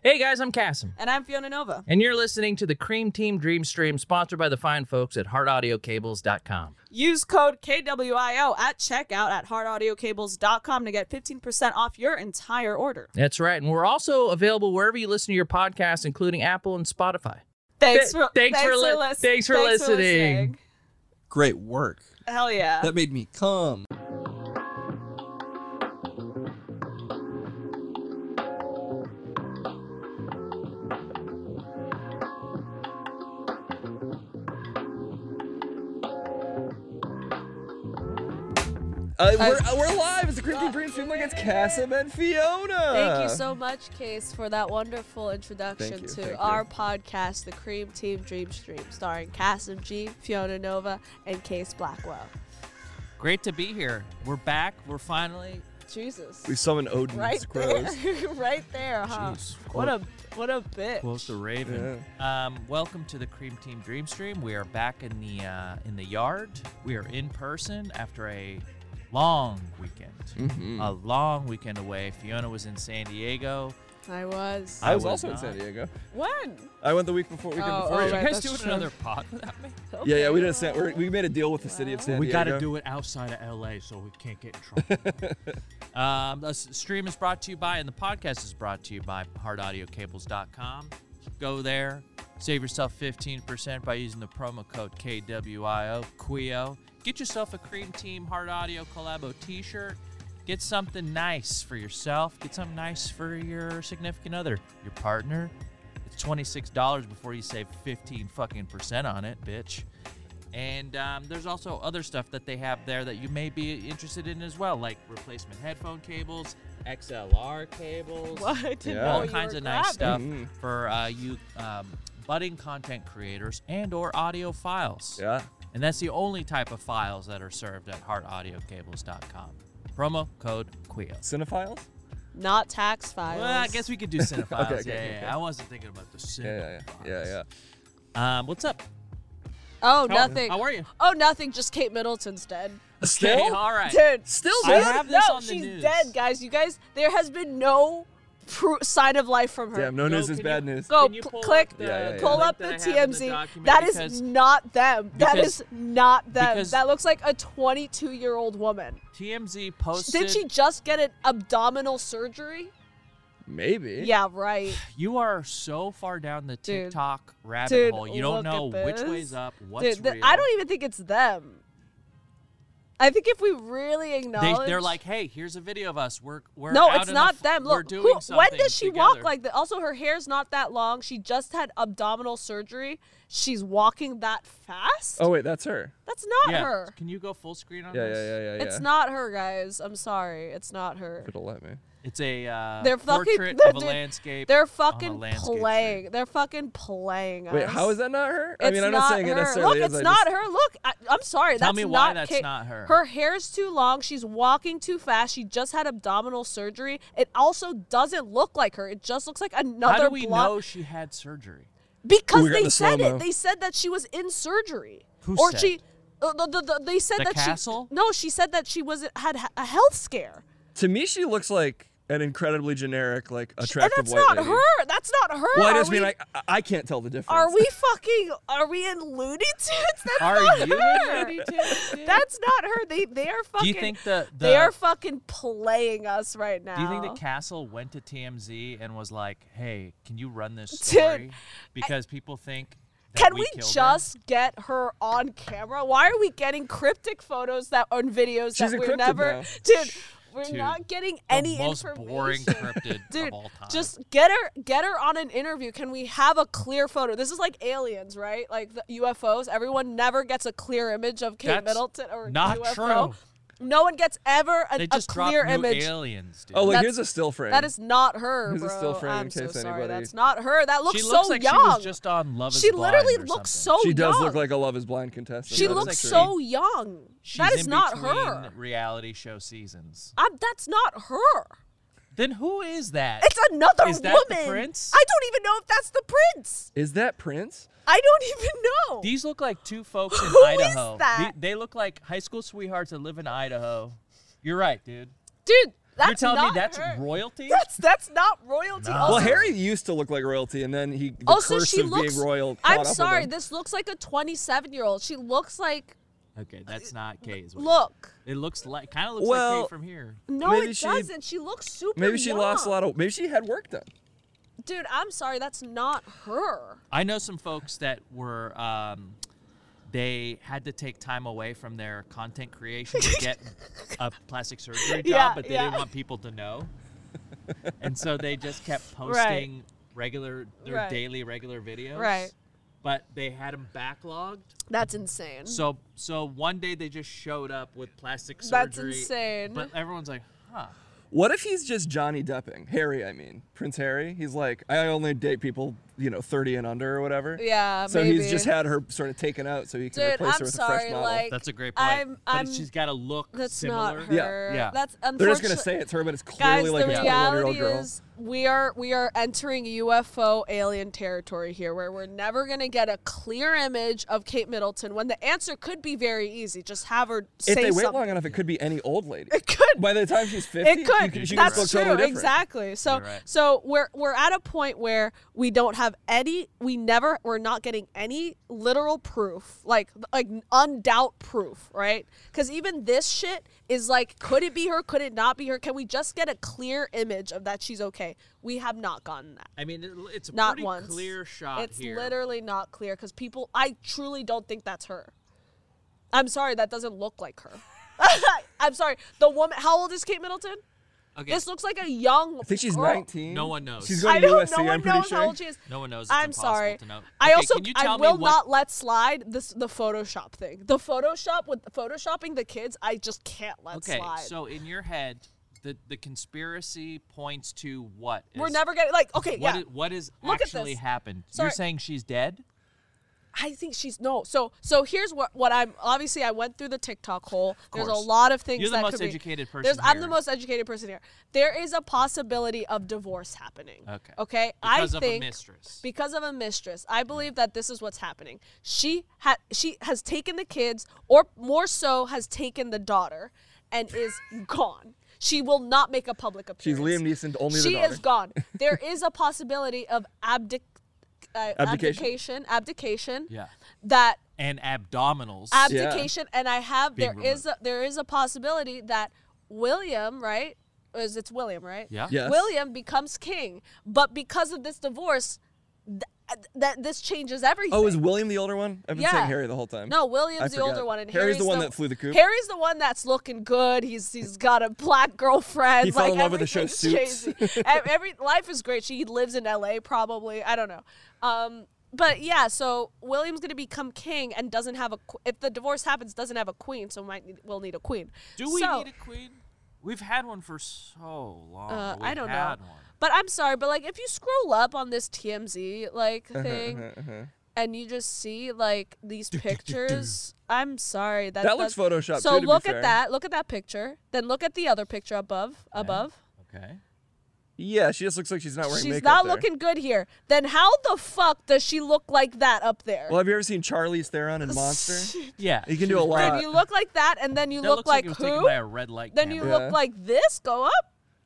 Hey guys, I'm Cassim. And I'm Fiona Nova. And you're listening to the Cream Team Dream Stream, sponsored by the fine folks at heartaudiocables.com. Use code KWIO at checkout at heartaudiocables.com to get 15% off your entire order. That's right. And we're also available wherever you listen to your podcasts, including Apple and Spotify. Thanks for listening. Great work. Hell yeah. That made me come. We're live. It's the Cream Team Dream Stream against Cassim and Fiona. Thank you so much, Case, for that wonderful introduction Thank to you. our podcast, the Cream Team Dream Stream, starring Cassim G, Fiona Nova, and Case Blackwell. Great to be here. We're back. We're finally... Jesus. We summoned Odin's Right crows. there. Right there, huh? Jeez. What a bitch. Close to Raven. Welcome to the Cream Team Dream Stream. We are back in the yard. We are in person after a long weekend. Mm-hmm. A long weekend away. Fiona was in San Diego. I was. I was was also in not. San Diego. When? I went the weekend before Oh, you. right. You guys that's doing true. another pod without me? Yeah, we did. We made a deal with the city of San We Diego. got to do it outside of LA so we can't get in trouble. The stream is brought to you by, and the podcast is brought to you by heartaudiocables.com. Go there, save yourself 15% by using the promo code KWIO, QUIO. Get yourself a Cream Team Heart Audio Collabo t-shirt. Get something nice for yourself. Get something nice for your significant other, your partner. It's $26 before you save 15% on it, bitch. And there's also other stuff that they have there that you may be interested in as well, like replacement headphone cables, XLR cables, What? I didn't Yeah. know all you kinds were of nice stuff Mhm. for you budding content creators and or audio files. Yeah. And that's the only type of files that are served at heartaudiocables.com. Promo code QUIO. Cinephiles? Not tax files. Well, I guess we could do cinephiles. Okay. I wasn't thinking about the Yeah. cinephiles. What's up? Oh, nothing. How are you? Oh, nothing. Just Kate Middleton's dead. Still? Okay, all right. Dude. Still I dead? have this no, on the she's news. dead, guys. You guys, there has been no sign of life from her. Damn, no news No, is can bad you- news. Go Can you pull click, up the- Yeah. pull link up that the I have in the TMZ. document? That Because- is not them. That because- is not them. because- That looks like a 22-year-old woman. TMZ posted. Did she just get an abdominal surgery? Maybe. Yeah, right. You are so far down the Dude. TikTok rabbit Dude, hole. You don't look know at which this. way's up, what's Dude, real. I don't even think it's them. I think if we really acknowledge, They're like, hey, here's a video of us. We're no, out it's in not the them. We're Look, doing when something does she together. walk like that? Also, her hair's not that long. She just had abdominal surgery. She's walking that fast. Oh wait, that's her. That's not Yeah. her. Can you go full screen on Yeah. this? It's not her, guys. I'm sorry. It's not her. It'll let me. It's a They're fucking- portrait of a dude, landscape. They're on a fucking landscape playing. street. They're fucking playing us. Wait, how is that not her? I It's mean, I'm not saying her. it necessarily Look, is. it's I not just- her. Look, I'm sorry. Tell that's me not why that's Kate. not her. Her hair's too long. She's walking too fast. She just had abdominal surgery. It also doesn't look like her. It just looks like another How do we blonde. know she had surgery? Because we got they the said slow-mo. it. They said that she was in surgery. Who or said? she. They said The that castle? she. No, she said that she had a health scare. To me, she looks like an incredibly generic, like And attractive that's white not lady. her. That's not her. Well, I Are just mean we- like I can't tell the difference. Are we in Looney Tunes? That's Are not you her. Looney Tunes, dude? That's not her. They are fucking. Do you think they are fucking playing us right now? Do you think the castle went to TMZ and was like, "Hey, can you run this Dude, story?" Because people think. That Can we killed her? just get her on camera? Why are we getting cryptic photos that on videos She's that we're encrypted never, now. dude? We're Dude, not getting The any most information. boring cryptid Dude, of all time. just get her on an interview. Can we have a clear photo? This is like aliens, right? Like the UFOs. Everyone never gets a clear image of Kate That's Middleton or not UFO. true. No one gets ever They a just clear dropped new image. aliens, dude. Oh, look, That's- here's a still frame. That is not her, Here's a bro. still frame in I'm so case sorry. anybody- That's not her. That looks she so looks like young. she was just on Love Is She Blind literally or looks something. so She does young. look like a Love Is Blind contestant. She That's looks true. so young. She's that is in not between her. reality show seasons. That's not her. Then who is that? It's another Is that woman. the prince? I don't even know if that's the prince. Is that Prince? I don't even know. These look like two folks in Who is Idaho. that? They look like high school sweethearts that live in Idaho. You're right, dude. Dude, You're telling me not that's her. royalty? That's not royalty. No. Also, Well, Harry used to look like royalty, and then the also curse she of looks. being royal caught I'm up with sorry. him. This looks like a 27-year-old. She looks like. Okay, that's not Kate. Is what Look. it looks like. Kind of looks Well, like Kate from here. No, Maybe it she- doesn't. She looks super. Maybe she lost a young. lot of. Maybe she had work done. Dude, I'm sorry. That's not her. I know some folks that were. They had to take time away from their content creation to get a plastic surgery job, Yeah, but they yeah. didn't want people to know, and so they just kept posting their Right. daily regular videos. Right. But they had them backlogged. That's insane. So one day they just showed up with plastic surgery. That's insane. But everyone's like, huh. What if he's just Johnny Depping? Harry, I mean. Prince Harry. He's like, I only date people, 30 and under or whatever. Yeah, So maybe. he's just had her sort of taken out so he can Dude, replace I'm her with a sorry. fresh model. Like, That's a great point. I'm. But she's got to look That's similar. not her. Yeah. Yeah. That's They're unfortunate. just going to say it's her, but it's Guys, clearly like the a 21-year-old reality girl. is we are entering UFO alien territory here, where we're never gonna get a clear image of Kate Middleton. When the answer could be very easy, just have her say If they wait something. long enough, it could be any old lady. It could. By the time she's 50, It could. she That's could look true. totally different. Exactly. So You're right. so we're at a point where we don't have any. We're not getting any literal proof, like undoubt proof, right? Because even this shit is like, could it be her? Could it not be her? Can we just get a clear image of that she's okay? We have not gotten that. I mean, it's a Not pretty once. clear shot It's here. literally not clear because people. I truly don't think that's her. I'm sorry, that doesn't look like her. I'm sorry. The woman. How old is Kate Middleton? Okay. This looks like a young. I think she's girl. 19. No one knows. She's I going to don't. USC, No one I'm pretty knows sure. how old she is. No one knows. It's I'm impossible sorry. to know. I Okay, also can you I tell will me what, not let slide the Photoshop thing. The Photoshop with photoshopping the kids, I just can't let Okay, slide. so in your head, the conspiracy points to what? We're is- never getting okay. What Yeah, is, what is Look at actually this. happened? Sorry. You're saying she's dead? I think she's no. So here's what I'm obviously I went through the TikTok hole. There's a course. lot of things You're the that most could be. educated person There's, I'm here. the most educated person here. There is a possibility of divorce happening. Okay. Okay. Because I of think a mistress. because of a mistress. I believe that this is what's happening. She has taken the kids, or more so, has taken the daughter, and is gone. She will not make a public She's appearance. Liam Neeson, only the She daughter. is gone. There is a possibility of Abdication? abdication. Yeah. That And abdominals. abdication, and I have Being there is a possibility that William, right? It's William, right? Yeah. Yes. William becomes king, but because of this divorce, that this changes everything. Oh, is William the older one? I've been Yeah. saying Harry the whole time. No, I William's the older forget. one, and Harry's the one that flew the coop. Harry's the one that's looking good. He's got a black girlfriend. He fell like, in love with the show everything's Suits. crazy. Every life is great. She lives in LA probably. I don't know. But yeah, so William's gonna become king and doesn't have a. If the divorce happens, doesn't have a queen, so we'll need a queen. Do we So- need a queen? We've had one for so long. I don't know. had One. But I'm sorry, but like if you scroll up on this TMZ like Uh-huh, thing, and you just see like these pictures, I'm sorry That looks photoshopped So too, to be look fair. at that. Look at that picture. Then look at the other picture above. Okay. Yeah, she just looks like she's not wearing She's makeup not there. looking good here. Then how the fuck does she look like that up there? Well, have you ever seen Charlize Theron in Monster? Yeah. He can she do a was lot. great. Then you look like that, and then you That look looks like it was taken who? by a red light Then you camera. Yeah. look like this. Go up.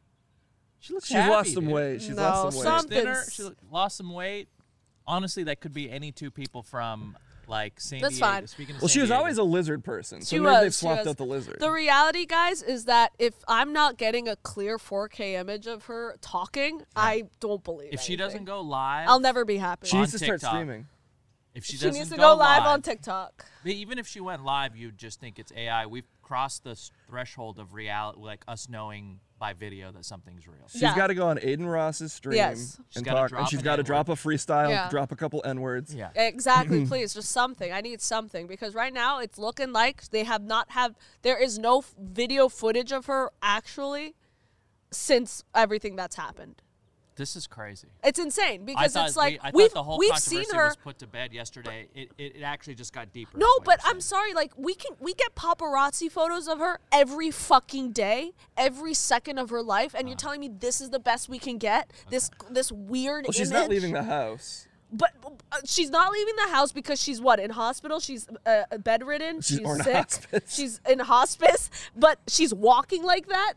She looks She's happy, lost some dude. weight. She's No, lost some weight. some- Thinner. Something's- She lost some weight. Honestly, that could be any two people from like San That's Diego. fine. Speaking of Well, San she was Diego. always a lizard person, so She maybe was, they've she swapped was. out the lizard. The reality, guys, is that if I'm not getting a clear 4K image of her talking, I don't believe If she anything. doesn't go live, I'll never be happy. She on needs to start TikTok. streaming. If she, She doesn't needs to go live on TikTok. But even if she went live, you'd just think it's AI. We've crossed the threshold of reality, like us knowing by video that something's real. She's Yeah. got to go on Aiden Ross's stream Yes. She's and gotta talk, drop and she's an got to N-word. drop a freestyle, Yeah. drop a couple N-words. Yeah. Exactly, please, just something. I need something because right now it's looking like they have not have. There is no video footage of her actually since everything that's happened. This is crazy. It's insane because I it's thought like I we've thought the whole we've controversy seen her. was put to bed yesterday. It actually just got deeper. No, is what but you're I'm saying. sorry. Like we get paparazzi photos of her every fucking day, every second of her life, and you're telling me this is the best we can get? This weird. Well, she's image? not leaving the house. But she's not leaving the house because she's what, in hospital? She's bedridden. She's or in sick. hospice. She's in hospice, but she's walking like that.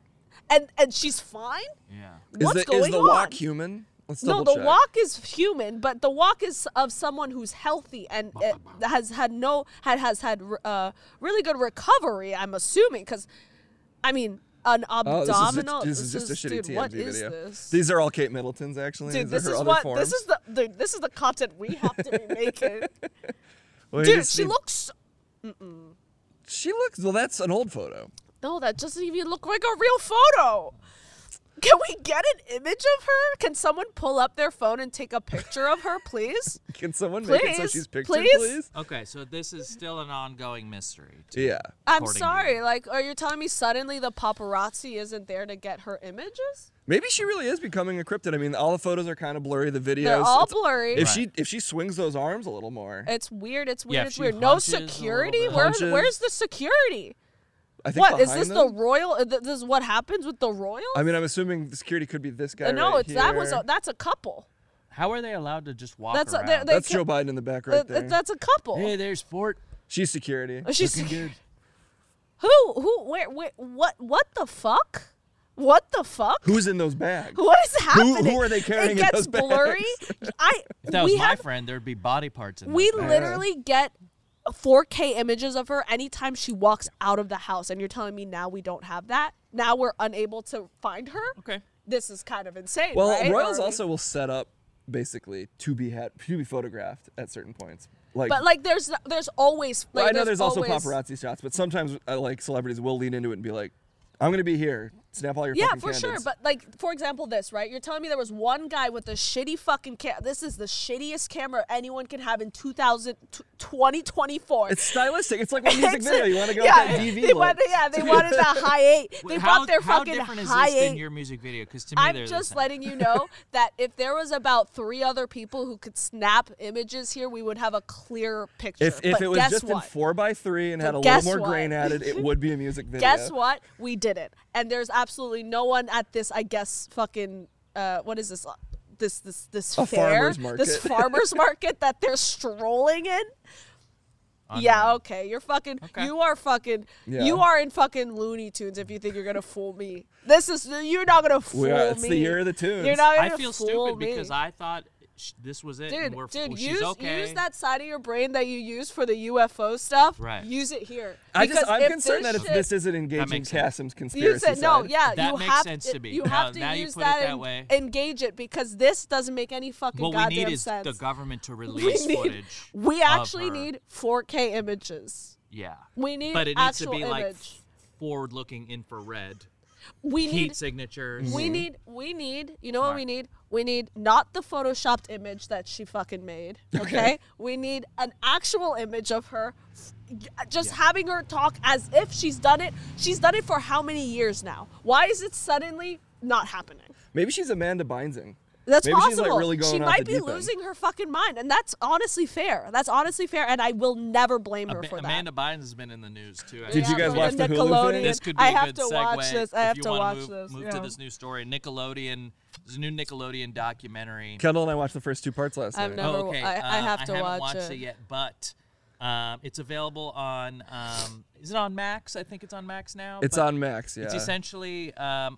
and she's fine. Yeah. What's going is the on? walk human? Let's No, double the check. walk is human, but the walk is of someone who's healthy and has had really good recovery. I'm assuming because, I mean, an abdominal. This is just a shitty dude, TMZ what video. is this? These are all Kate Middleton's actually. Dude, These this are her is other what forms. this is the content we have to be making. Well, you Dude, just she need- looks. She looks. Well, that's an old photo. No, that doesn't even look like a real photo. Can we get an image of her? Can someone pull up their phone and take a picture of her, please? Can someone make it so Please, she's pictured, please? please? Okay, so this is still an ongoing mystery. Yeah. I'm According to sorry. you. Like, are you telling me suddenly the paparazzi isn't there to get her images? Maybe she really is becoming a cryptid. I mean, all the photos are kind of blurry. The videos. They're all it's- blurry. If she swings those arms a little more, It's weird. It's Yeah, weird. if It's she weird. No hunches a little security. bit. Hunches. Where's the security? I think What is behind this? them, The royal? This is what happens with the royals? I mean, I'm assuming the security could be this guy. No, right it's that was here. that's a couple. How are they allowed to just walk That's around? they That's ca- Joe Biden in the back right there. That's a couple. Hey, there's Fort. She's security. She's Looking good. who? Where? What the fuck? What the fuck? Who's in those bags? What is happening? who are they carrying in It gets those bags? blurry. If that was we my have friend, there'd be body parts in we those bags. literally get 4K images of her anytime she walks out of the house, and you're telling me now we don't have that? Now we're unable to find her? Okay. This is kind of insane. Well, right? royals Or we- also will set up basically to be photographed at certain points. Like, But like, there's always. Like, well, I know there's also always- paparazzi shots, but sometimes like celebrities will lean into it and be like, "I'm gonna be here. Snap all your Yeah, fucking for sure. candidates." But like, for example, this, right? You're telling me there was one guy with a shitty fucking camera. This is the shittiest camera anyone can have in 2024. It's stylistic. It's like one music It's- video. You want to go yeah, with that DV they look. wanted, they wanted the high 8. They bought their how fucking different is high this than 8. your music video? Because to me, I'm they're just the same. letting you know that if there was about 3 other people who could snap images here, we would have a clear picture. If But it was guess just what? in 4x3 and had a guess little more what? grain added, it would be a music video. Guess what? We did it. And there's absolutely no one at this, I guess, fucking, what is this? This A fair, farmer's market. this farmer's market that they're strolling in. Unreal. Yeah, okay. You're fucking. Okay. You are fucking. Yeah. You are in fucking Looney Tunes if you think you're gonna fool me. You're not gonna fool It's me. the year of the tunes. You're not I gonna feel fool stupid me. because I thought this was it. and Dude, she's okay. use that side of your brain that you use for the UFO stuff. Right. Use it here. I'm Because if concerned that if shit- this isn't engaging makes sense. Kasim's You conspiracy said no, side. yeah. That you makes have sense to me. You Now- have to now you use put it that that and way. engage it because this doesn't make any fucking what we goddamn need is sense. the government to release footage. We of actually her. need 4K images. Yeah. We need But it needs to actual be like image. forward-looking infrared We heat need. signatures. We need. You know what Smart. we need? We need not the photoshopped image that she fucking made. Okay. We need an actual image of her. Just having her talk as if she's done it. She's done it for how many years now? Why is it suddenly not happening? Maybe she's Amanda Bynesing. That's Maybe possible. she's like really going she off might the be deep end. losing her fucking mind, and that's honestly fair. That's honestly fair, and I will never blame her for that. Amanda Bynes has been in the news too. Did you guys for watch the Hulu Nickelodeon. thing? This could be I a have good to segue watch this. I have if you to wanna watch move, this. Move yeah. to this new story. Nickelodeon. There's a new Nickelodeon documentary. Kendall and I watched the first 2 parts last I've night. never- Oh, okay. I have to haven't watch watched it. yet, but it's available on. Is it on Max? I think it's on Max now. It's but on Max, yeah. It's essentially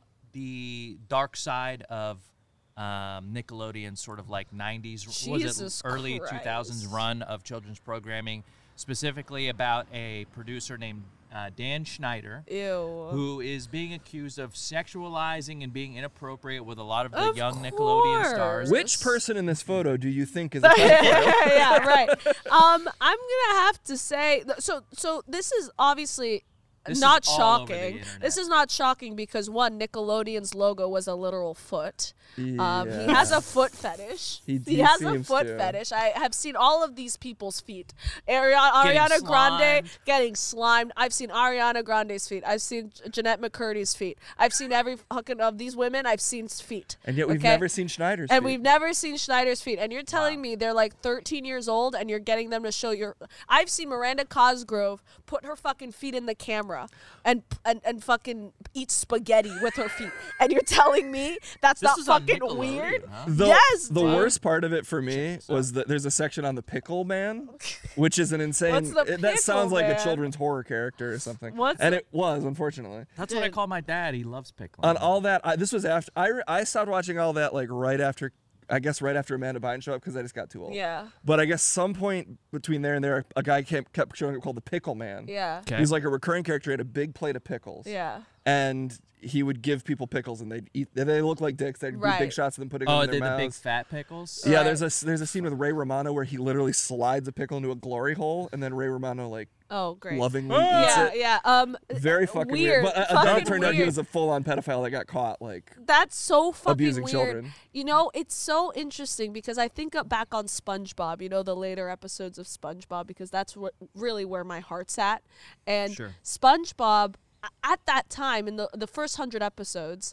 the dark side of Nickelodeon's sort of like 90s, was Jesus it early Christ. 2000s run of children's programming, specifically about a producer named Dan Schneider, Ew. who is being accused of sexualizing and being inappropriate with a lot of the Of young Nickelodeon stars. Which person in this photo do you think is a pedophile? Yeah, right. I'm gonna have to say so this is obviously This not is all over the shocking. internet. This is not shocking because one, Nickelodeon's logo was a literal foot. He Yeah. has a foot fetish. He has a seems foot to. fetish. I have seen all of these people's feet. Ariana Grande slimed. getting slimed. I've seen Ariana Grande's feet. I've seen Jeanette McCurdy's feet. I've seen every fucking of these women. I've seen feet. And yet we've okay? never seen Schneider's And feet. we've never seen Schneider's feet. And you're telling me they're like 13 years old and you're getting them to show your... I've seen Miranda Cosgrove put her fucking feet in the camera and fucking eat spaghetti with her feet. And you're telling me that's This not is fucking Nickelodeon, weird. huh? Yes, the dude. worst part of it for me was that there's a section on the Pickle Man, which is an insane. What's the that sounds Pickle like Man? a children's horror character or something. What's and the- it was, unfortunately. That's what I Dude. call my dad. He loves pickling. On all that, this was after I stopped watching all that like right after Amanda Bynes showed up because I just got too old. Yeah. But I guess some point between there and there, a guy kept showing up called the Pickle Man. Yeah. Okay. He's like a recurring character. He had a big plate of pickles. Yeah. And he would give people pickles, and they'd eat. They look like dicks. They'd do Right. big shots of them putting Oh, them in they their the big mouths. fat pickles. Yeah, Right. there's a scene with Ray Romano where he literally slides a pickle into a glory hole, and then Ray Romano like Oh, great. lovingly eats Yeah, it. yeah. Very fucking weird. weird. But Fucking it turned out he weird. was a full-on pedophile that got caught. Like, That's so fucking Abusing weird. children. You know, it's so interesting because I think back on SpongeBob, you know, the later episodes of SpongeBob, because that's really where my heart's at. And Sure. SpongeBob, at that time, in the first 100 episodes,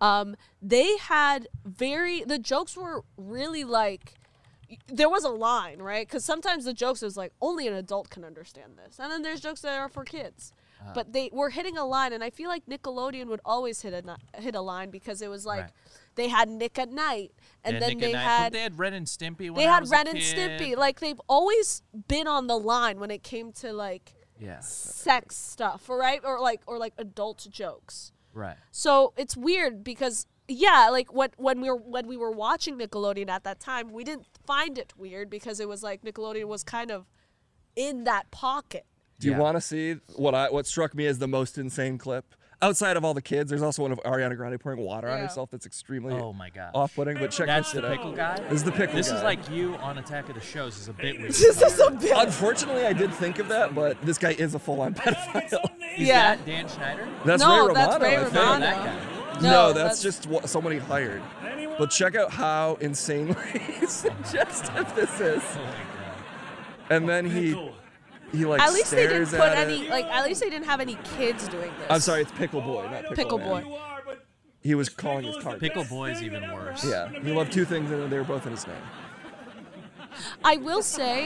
they had the jokes were really like, there was a line, right? Because sometimes the jokes is like, only an adult can understand this. And then there's jokes that are for kids. But they were hitting a line, and I feel like Nickelodeon would always hit a line because it was like Right. they had Nick at Night, and Yeah, then Nick they at Night. had They had Ren and Stimpy. When they I had was Ren a and kid. Stimpy. Like they've always been on the line when it came to like Yeah. sex stuff, right? Or like adult jokes. Right. So it's weird because yeah, like when we were watching Nickelodeon at that time, we didn't find it weird because it was like Nickelodeon was kind of in that pocket. do you Yeah. want to see what struck me as the most insane clip? Outside of all the kids, there's also one of Ariana Grande pouring water on Yeah. herself that's extremely Oh my god. off-putting. But check That's this the shit out. pickle guy. This is the pickle This guy. is like you on Attack of the Shows. Is a bit weird. This is a bit. Unfortunately, I did think of that, but this guy is a full-on pedophile. Is Yeah. that Dan Schneider? That's No, Ray Romano. that's Ray I think. Oh, Romano. that guy. No, that's just someone he hired. But check out how insanely suggestive this is. Oh my god. And then he like At least they didn't stares put at any it. like. At least they didn't have any kids doing this. I'm sorry, it's Pickle Boy, not Pickle, Pickle Man. Boy. He was calling his target. Pickle Boy is even worse. Yeah, he loved two things, and they were both in his name. I will say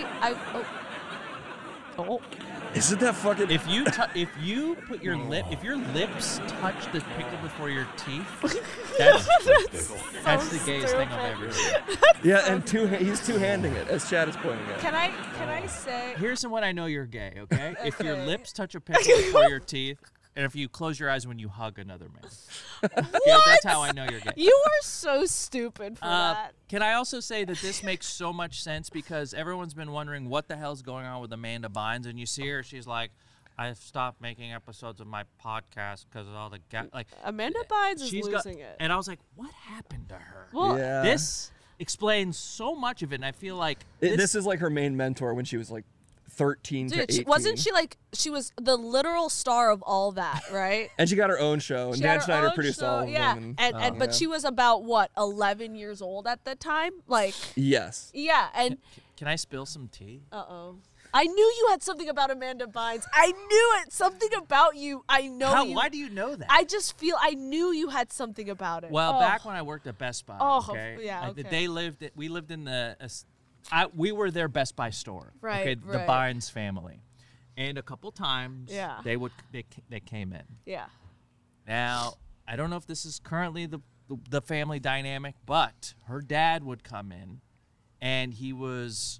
Oh. Isn't that fucking? If you put your if your lips touch the pickle before your teeth, that's the gayest thing I've ever seen. Yeah, and he's two-handing it, as Chad is pointing out. Can I say? Here's when I know you're gay, okay? If your Okay. lips touch a pickle before your teeth, and if you close your eyes when you hug another man. Okay, that's how I know you're gay. You are so stupid for Uh, that. can I also say that this makes so much sense because everyone's been wondering what the hell's going on with Amanda Bynes, and you see her, she's like, I've stopped making episodes of my podcast because of all the like. Amanda Bynes is she's losing it. And I was like, what happened to her? Well, Yeah. This explains so much of it, and I feel like This is like her main mentor when she was like 13 to dude, 18. wasn't she like she was the literal star of all that, right? And she got her own show, and She Dan had her Schneider own produced show, all of yeah. them. And but yeah. she was about what 11 years old at the time, like Yes. yeah. And Can I spill some tea? I knew you had something about Amanda Bynes. I knew it. Something about you. I know How? you. Why do you know that? I just feel I knew you had something about it. Well, Oh. back when I worked at Best Buy, Oh, okay, yeah, okay. we lived in we were their Best Buy store, Right, okay, the right. Bynes family, and a couple times, Yeah. they came in. Yeah. Now, I don't know if this is currently the family dynamic, but her dad would come in, and he was.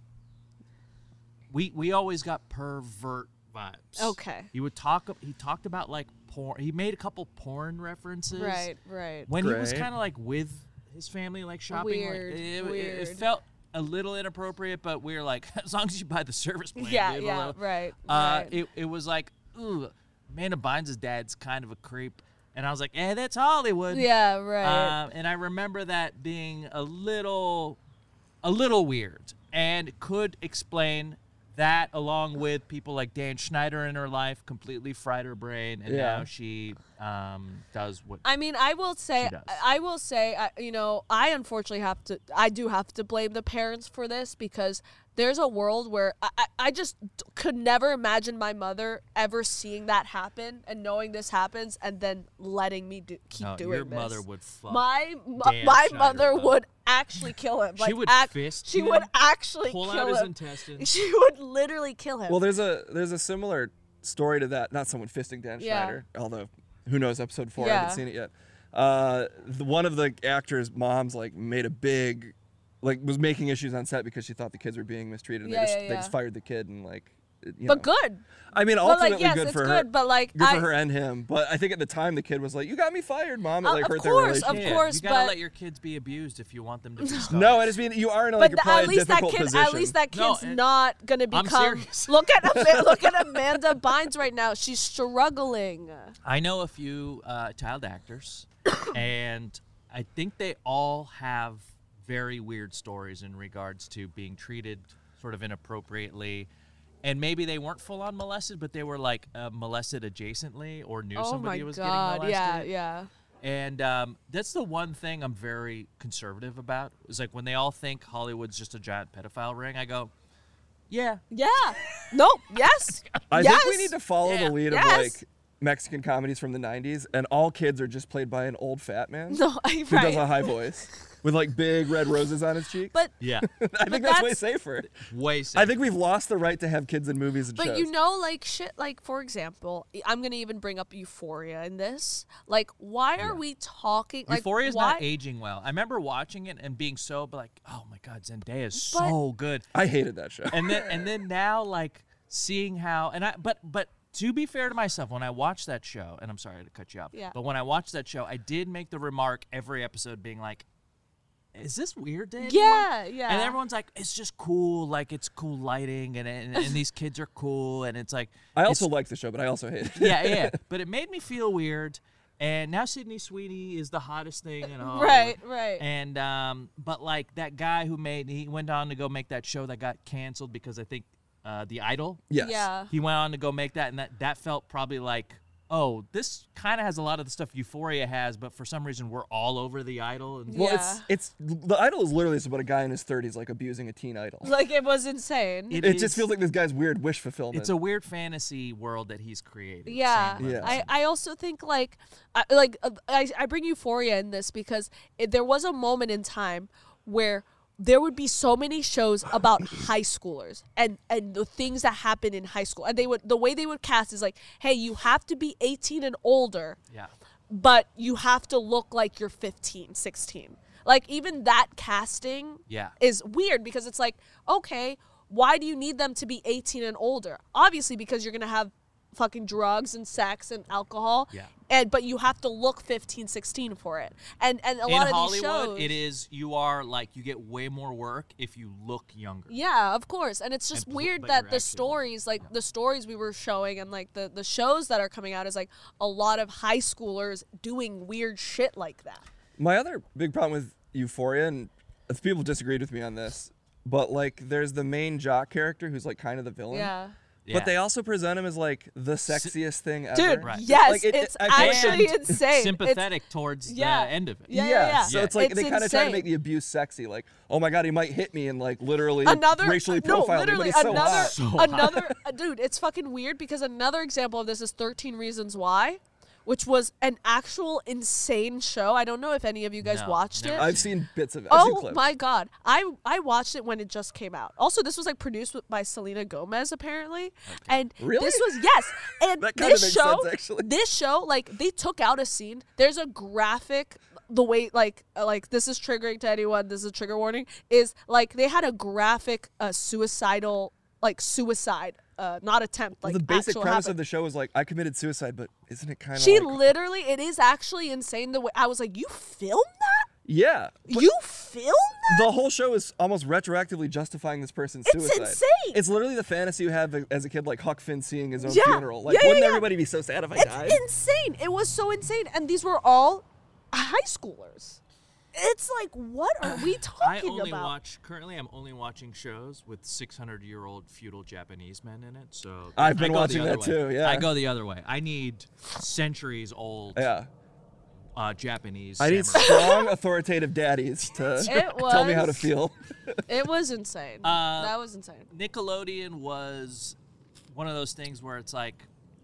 We always got pervert vibes. Okay. He talked about like porn. He made a couple porn references. Right. When he was Great. kind of like with his family, like shopping. Weird, It weird. felt a little inappropriate, but we were like, as long as you buy the service plan. Yeah, dude, yeah, we'll- right. right. It was like, ooh, Amanda Bynes' dad's kind of a creep. And I was like, that's Hollywood. yeah, right. And I remember that being a little weird, and could explain that, along with people like Dan Schneider in her life, completely fried her brain, and Yeah. now she does what. I mean, I will say, She does. I unfortunately I do have to blame the parents for this because there's a world where I just could never imagine my mother ever seeing that happen and knowing this happens and then letting me keep No, doing your this. mother would fuck. My Dan my Schneider mother up. would actually kill him. She would fist She him, would actually pull kill out his him. intestines. She would literally kill him. Well, there's a similar story to that. Not someone fisting Dan Yeah. Schneider, although who knows, episode 4, I Yeah. haven't seen it yet. one of the actors' moms like made a big, like was making issues on set because she thought the kids were being mistreated. And they just fired the kid and like. You But know. good. I mean, But ultimately like, yes, good it's for good, her. but like, Good for her and him. But I think at the time the kid was like, "You got me fired, Mom." It like of hurt their course, relationship. of course, you gotta but- let your kids be abused if you want them to be stars. No, I just mean you are in like But probably at least a difficult that kid, position. at least that No, kid's not gonna I'm become. serious. Look at Amanda Bynes right now. She's struggling. I know a few child actors, and I think they all have very weird stories in regards to being treated sort of inappropriately. And maybe they weren't full-on molested, but they were like molested adjacently or knew Oh somebody my was God! getting molested. Yeah. And that's the one thing I'm very conservative about. Is like when they all think Hollywood's just a giant pedophile ring, I go, yeah. Nope. Yes. I yes. think we need to follow Yeah. the lead Yes. of like Mexican comedies from the 90s, and all kids are just played by an old fat man No, who right. does a high voice with like big red roses on his cheek. But Yeah. I think that's way that's- safer. Way safer. I think we've lost the right to have kids in movies and But shows. you know, like shit, like for example, I'm gonna even bring up Euphoria in this. Like, why are we talking? Like, Euphoria's why? not aging well. I remember watching it and being so like, oh my God, Zendaya is But- so good. I hated that show. And then now like seeing how but to be fair to myself, when I watched that show, and I'm sorry to cut you off, Yeah. but when I watched that show, I did make the remark every episode being like, is this weird to anyone? Yeah. And everyone's like, it's just cool, like it's cool lighting, and these kids are cool, and it's like I also it's- like the show, but I also hate it. yeah. But it made me feel weird. And now Sydney Sweeney is the hottest thing in Hollywood. Right. And but like that guy he went on to go make that show that got canceled because I think The Idol. Yes. Yeah. He went on to go make that, and that felt probably like, oh, this kind of has a lot of the stuff Euphoria has, but for some reason we're all over The Idol. And Well, Yeah. it's The Idol is literally about a guy in his 30s like abusing a teen idol. Like it was insane. It is- just feels like this guy's weird wish fulfillment. it's a weird fantasy world that he's created. Yeah. Same with- Yeah. I also think I bring Euphoria in this because there was a moment in time where there would be so many shows about high schoolers and the things that happen in high school, and the way they would cast is like, hey, you have to be 18 and older, Yeah. but you have to look like you're 15, 16. Like even that casting Yeah. is weird because it's like, okay, why do you need them to be 18 and older? Obviously because you're going to have fucking drugs and sex and alcohol. Yeah. But you have to look 15, 16 for it. And a In lot of Hollywood, these shows, it is you are like you get way more work if you look younger. yeah, of course. And it's just And weird but that you're the actually- stories, like the stories we were showing and like the shows that are coming out is like a lot of high schoolers doing weird shit like that. My other big problem with Euphoria, and if people disagreed with me on this, but like there's the main jock character who's like kind of the villain. Yeah. But they also present him as like the sexiest thing ever. Dude, Right. yes, Like, it's I can't- actually And insane. It's- sympathetic towards yeah. the end of it. Yeah. So it's like It's they kind of try to insane. make the abuse sexy. Like, oh my god, he might hit me and like literally racially no, profile me, but literally he's so another hot. So another dude, it's fucking weird because another example of this is 13 Reasons Why, which was an actual insane show. I don't know if any of you guys No, watched never it. I've seen bits of it. I've seen Oh clips. my god. I watched it when it just came out. Also, this was like produced by Selena Gomez apparently. And Really? this was yes. And That kinda this makes show sense, actually. this show like they took out a scene. There's a graphic the way like this is triggering to anyone, this is a trigger warning, is like they had a graphic suicidal like suicide not attempt like the basic actual premise happen. of the show was like, I committed suicide, but isn't it kind of She like... literally, it is actually insane the way I was like, you filmed that? Yeah. But You filmed that? the whole show is almost retroactively justifying this person's It's suicide. insane. It's literally the fantasy you have as a kid, like Huck Finn seeing his own Yeah. funeral. Like, Yeah, yeah, wouldn't yeah. everybody be so sad if I It's died? insane. It was so insane. And these were all high schoolers. It's like, what are we I talking only about? I'm only watching shows with 600-year-old feudal Japanese men in it. So I've been I go the watching other that way. too, yeah. I go the other way. I need centuries-old Yeah. Japanese. I need samurai. strong, authoritative daddies to It tell me how to was- feel. It was insane. That was insane. Nickelodeon was one of those things where it's like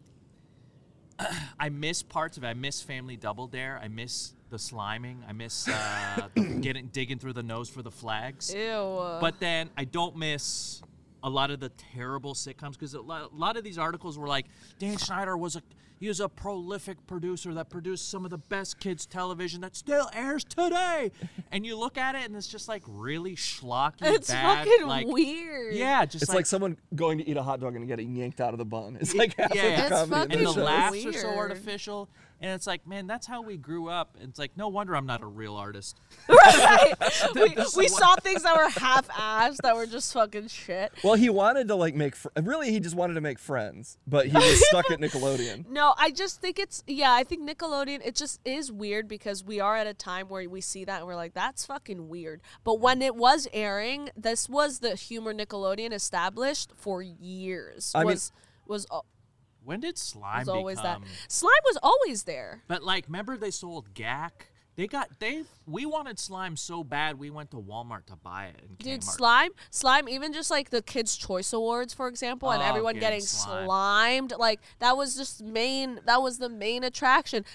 I miss parts of it. I miss Family Double Dare. I miss the sliming. I miss digging through the nose for the flags. Ew. But then I don't miss a lot of the terrible sitcoms, because a lot of these articles were like, Dan Schneider was a prolific producer that produced some of the best kids television that still airs today. And you look at it and it's just like really schlocky, it's bad, fucking like, weird. Yeah, just it's like someone going to eat a hot dog and getting yanked out of the bun. It's like half of the It's comedy. and the fucking laughs weird. are so artificial. And it's like, man, that's how we grew up. It's like, no wonder I'm not a real artist. Right? we saw things that were half-assed that were just fucking shit. Well, he wanted to like make really he just wanted to make Friends, but he was stuck at Nickelodeon. No, I just think I think Nickelodeon, it just is weird because we are at a time where we see that and we're like, that's fucking weird. But when it was airing, this was the humor Nickelodeon established for years. When did Slime was always become? that. Slime was always there. But like, remember they sold GAC? We wanted Slime so bad we went to Walmart to buy it. And Dude, Kmart. slime, even just like the Kids' Choice Awards, for example, and Oh, everyone getting getting slime. slimed, like that was the main attraction.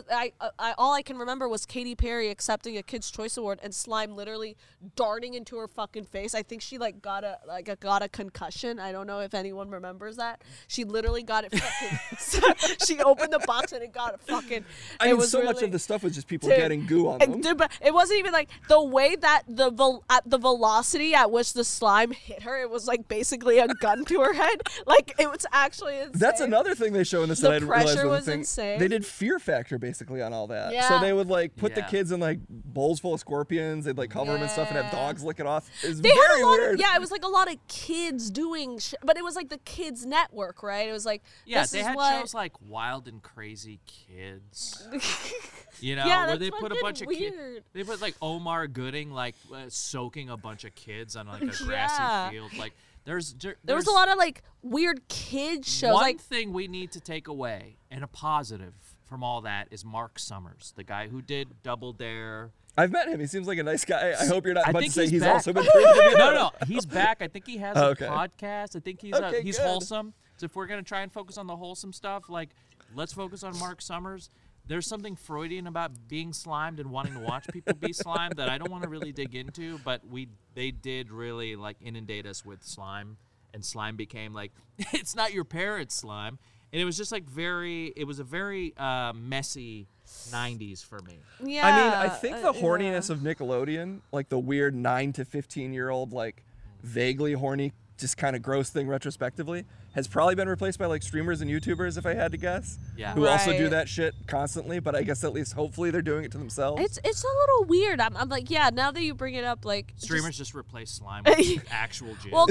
All I can remember was Katy Perry accepting a Kids' Choice Award and slime literally darting into her fucking face. I think she got a concussion. I don't know if anyone remembers that. She literally got it fucking. She opened the box and it got fucking. I mean, was so really, much of the stuff was just people Dude, getting goo on them. Dude, but it wasn't even like the way that the velocity at which the slime hit her. It was like basically a gun to her head. Like it was actually insane. That's another thing they show in this The that I didn't realize pressure was a was thing. insane. They did Fear Factor basically on all that. So Yeah. they would like put the Yeah. kids in like bowls full of scorpions. They'd like cover them and stuff and have Yeah. dogs lick it off. It was They had very a lot weird. of it was like a lot of kids doing but it was like the kids network, right? It was like this they is had what, shows like Wild and Crazy Kids. You know, Yeah, where that's they put a fucking bunch of kids. weird. They put like Omar Gooding like soaking a bunch of kids on like a grassy Yeah. field. Like there was a lot of like weird kid shows. One Like thing we need to take away and a positive from all that is Mark Summers, the guy who did Double Dare. I've met him. He seems like a nice guy. I hope you're not I about to think say he's he's back. also been proven to be No, he's back. I think he has Okay. a podcast. I think he's Okay, he's good. wholesome. So if we're gonna try and focus on the wholesome stuff, like let's focus on Mark Summers. There's something Freudian about being slimed and wanting to watch people be slimed that I don't want to really dig into, but they did really like inundate us with slime, and slime became like it's not your parents' slime, and it was just like it was a very messy 90s for me. yeah, I mean, I think the horniness yeah. of Nickelodeon, like the weird 9 to 15-year-old, like vaguely horny, just kind of gross thing retrospectively, has probably been replaced by like streamers and YouTubers, if I had to guess. Yeah. Who also do Right. that shit constantly, but I guess at least hopefully they're doing it to themselves. It's a little weird. I'm like, yeah, now that you bring it up, like Streamers just replace slime with actual jizz. Well,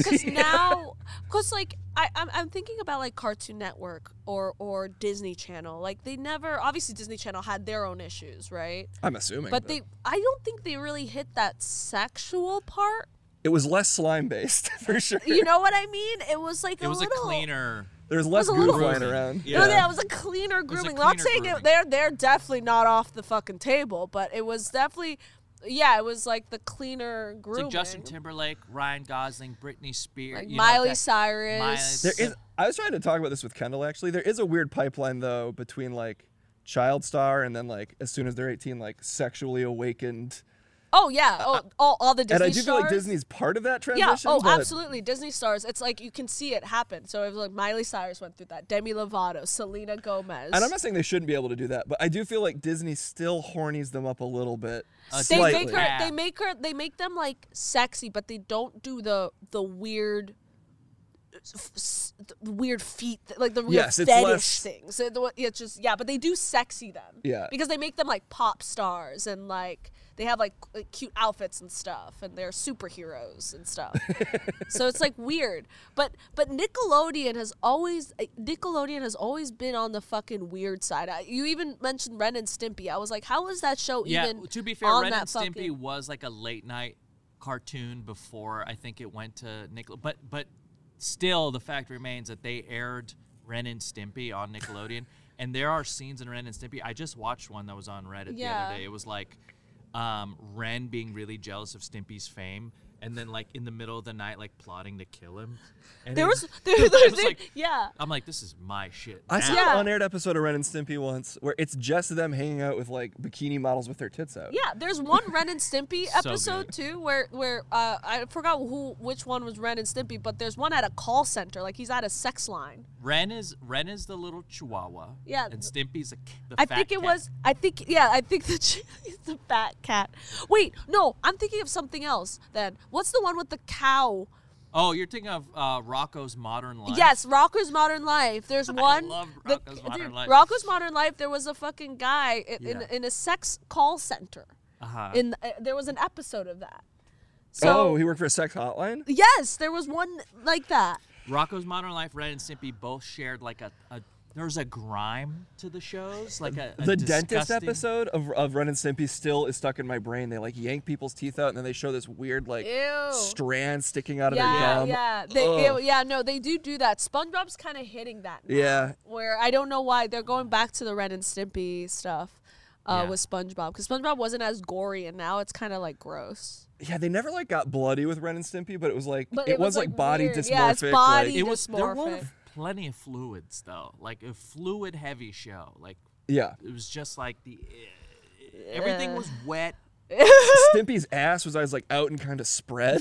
because like I'm thinking about like Cartoon Network or Disney Channel. Like they never, obviously Disney Channel had their own issues, right? I'm assuming. But I don't think they really hit that sexual part. it was less slime based for sure. You know what I mean? It was like it was little, a cleaner. There's less a goo little- flying around. Yeah. No, that was a cleaner grooming. Not cleaner saying grooming. they're definitely not off the fucking table, but it was definitely, yeah, it was like the cleaner It's grooming. like Justin Timberlake, Ryan Gosling, Britney Spears, Like you know, Miley that- Cyrus. There is. I was trying to talk about this with Kendall actually. There is a weird pipeline though between like child star and then like as soon as they're 18, like sexually awakened. Oh yeah, all the Disney And I do feel like stars. Disney's part of that Yeah, transition. oh, but absolutely. Disney stars. It's like you can see it happen. So it was like Miley Cyrus went through that. Demi Lovato, Selena Gomez. And I'm not saying they shouldn't be able to do that, but I do feel like Disney still hornies them up a little bit. they Slightly. make them like sexy, but they don't do the weird weird feet, like the weird Yes, it's fetish less- things. It's just but they do sexy them. Yeah. because they make them like pop stars and like they have like cute outfits and stuff, and they're superheroes and stuff. So it's like weird, but Nickelodeon has always been on the fucking weird side. You even mentioned Ren and Stimpy. I was like, how was that show Yeah, even? to be fair, on Ren that and Stimpy fucking- was like a late night cartoon before I think it went to Nickelodeon. But still, the fact remains that they aired Ren and Stimpy on Nickelodeon, and there are scenes in Ren and Stimpy. I just watched one that was on Reddit the Yeah. other day. It was like Ren being really jealous of Stimpy's fame, and then like in the middle of the night, like plotting to kill him. And There was like, yeah. I'm like, this is my shit. I saw Yeah. an unaired episode of Ren and Stimpy once where it's just them hanging out with like bikini models with their tits out. Yeah, there's one Ren and Stimpy So episode good. too where I forgot which one was Ren and Stimpy, but there's one at a call center, like he's at a sex line. Ren is the little chihuahua. Yeah. And Stimpy's the I fat think it cat. was. I think he's the fat cat. Wait, no, I'm thinking of something else. Then what's the one with the cow? Oh, you're thinking of Rocco's Modern Life. Yes, Rocco's Modern Life. There's one. love the- Rocco's Modern dude, Life. Rocco's Modern Life. There was a fucking guy Yeah. in a sex call center. Uh-huh. There was an episode of that. So he worked for a sex hotline? yes, there was one like that. Rocco's Modern Life, Ren and Stimpy both shared like a there's a grime to the shows, like a The dentist disgusting- episode of Ren and Stimpy still is stuck in my brain. They like yank people's teeth out and then they show this weird like Ew. strand sticking out of Yeah, their gum. yeah. Ugh. They do that. SpongeBob's kind of hitting that now. Yeah. Where I don't know why they're going back to the Ren and Stimpy stuff Yeah. with SpongeBob, because SpongeBob wasn't as gory, and now it's kind of like gross. Yeah, they never like got bloody with Ren and Stimpy, but it was like But it was like body weird. dysmorphic. Yeah, it's body like, It was there were dysmorphic. plenty of fluids though, like a fluid heavy show. Like yeah. it was just like everything was wet. Stimpy's ass was always like out and kind of spread.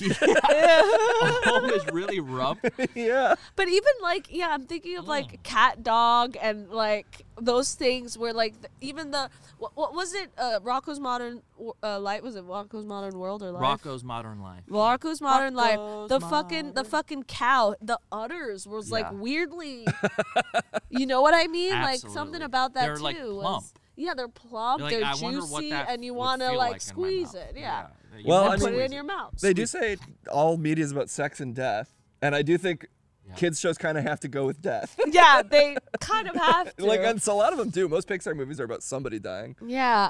Always really rough. yeah. But even like, yeah, I'm thinking of like Cat Dog and like those things where like even the what was it? Rocco's Modern Life, was it Rocco's Modern World or Life? Rocco's Modern Life. Rocco's Modern Life. Rocco's The fucking cow, the udders was like Yeah. weirdly. You know what I mean? Like something Absolutely. about that They're, too. like, plump. Yeah, they're plump. You're like, they're I wonder what juicy, that and you would want to feel like in my squeeze mouth. it. Yeah. You Well, wanna I mean- Put it in squeeze your mouth. They do say all media is about sex and death, and I do think Yeah. kids shows kind of have to go with death. Yeah, they kind of have to. like, and so a lot of them do. Most Pixar movies are about somebody dying. Yeah,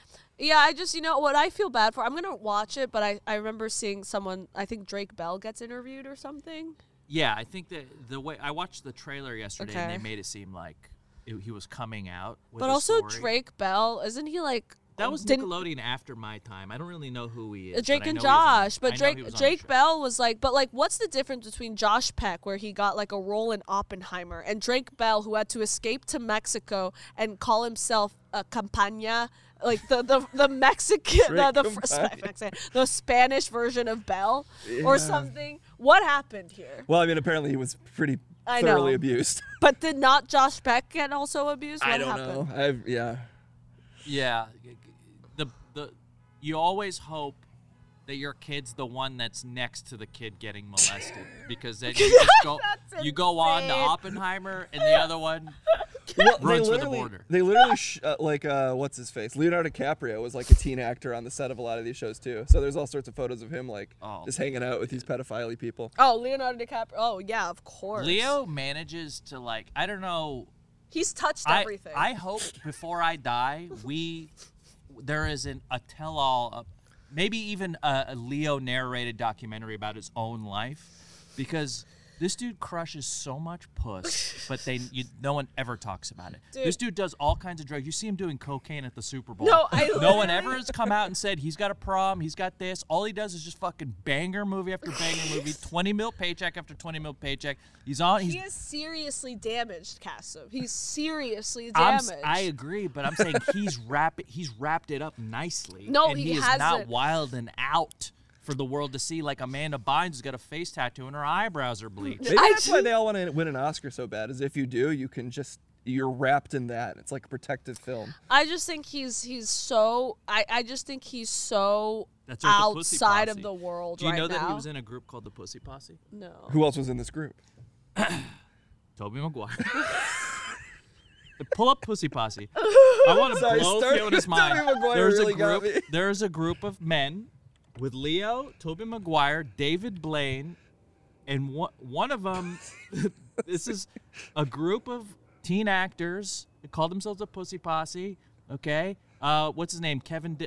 I just, you know, what I feel bad for, I'm going to watch it, but I remember seeing someone, I think Drake Bell gets interviewed or something. Yeah, I think that the way I watched the trailer yesterday, and Okay. they made it seem like he was coming out with But a also story. Drake Bell, isn't he like... That was didn't- Nickelodeon after my time. I don't really know who he is. Drake but I and know he was on- Josh, but I know he was on the Drake show. Bell was like, but like, what's the difference between Josh Peck, where he got like a role in Oppenheimer, and Drake Bell, who had to escape to Mexico and call himself a Campana, like the Mexican, the Spanish version of Bell or Yeah. something? What happened here? Well, I mean, apparently he was pretty I thoroughly know. abused. But did not Josh Peck get also abused? What I don't happened? know. Yeah. Yeah, the you always hope that your kid's the one that's next to the kid getting molested, because then you just go That's you go on to insane. Oppenheimer, and the other one Well, runs for the border. They literally, what's his face? Leonardo DiCaprio was like a teen actor on the set of a lot of these shows too. So there's all sorts of photos of him like Oh. just hanging out with these pedophile people. Oh, Leonardo DiCaprio. Oh, yeah, of course. Leo manages to, like, I don't know. He's touched I everything. hope before I die, there is a tell-all, maybe even a Leo narrated documentary about his own life, because this dude crushes so much puss, but no one ever talks about it. Dude. This dude does all kinds of drugs. You see him doing cocaine at the Super Bowl. No, No one ever has come out and said he's got a problem, he's got this. All he does is just fucking banger movie after banger movie, 20 mil paycheck after 20 mil paycheck. He's He is seriously damaged, Cassim. He's seriously damaged. I agree, but I'm saying he's wrapped it up nicely. No, and he is hasn't. not wild and out for the world to see, like Amanda Bynes who's got a face tattoo and her eyebrows are bleached. Maybe that's why they all want to win an Oscar so bad. Is if you do, you're wrapped in that. It's like a protective film. I just think he's so. I just think he's so That's like the Pussy outside Posse. of the world Do you right know now. that he was in a group called the Pussy Posse? No. Who else was in this group? Tobey Maguire. Pull up Pussy Posse. I want to Sorry, blow starting Fiona's with mind. Tobey Maguire really got me. There's a group of men with Leo, Tobey Maguire, David Blaine, and one of them. This is a group of teen actors. They call themselves a Pussy Posse. Okay, what's his name? Kevin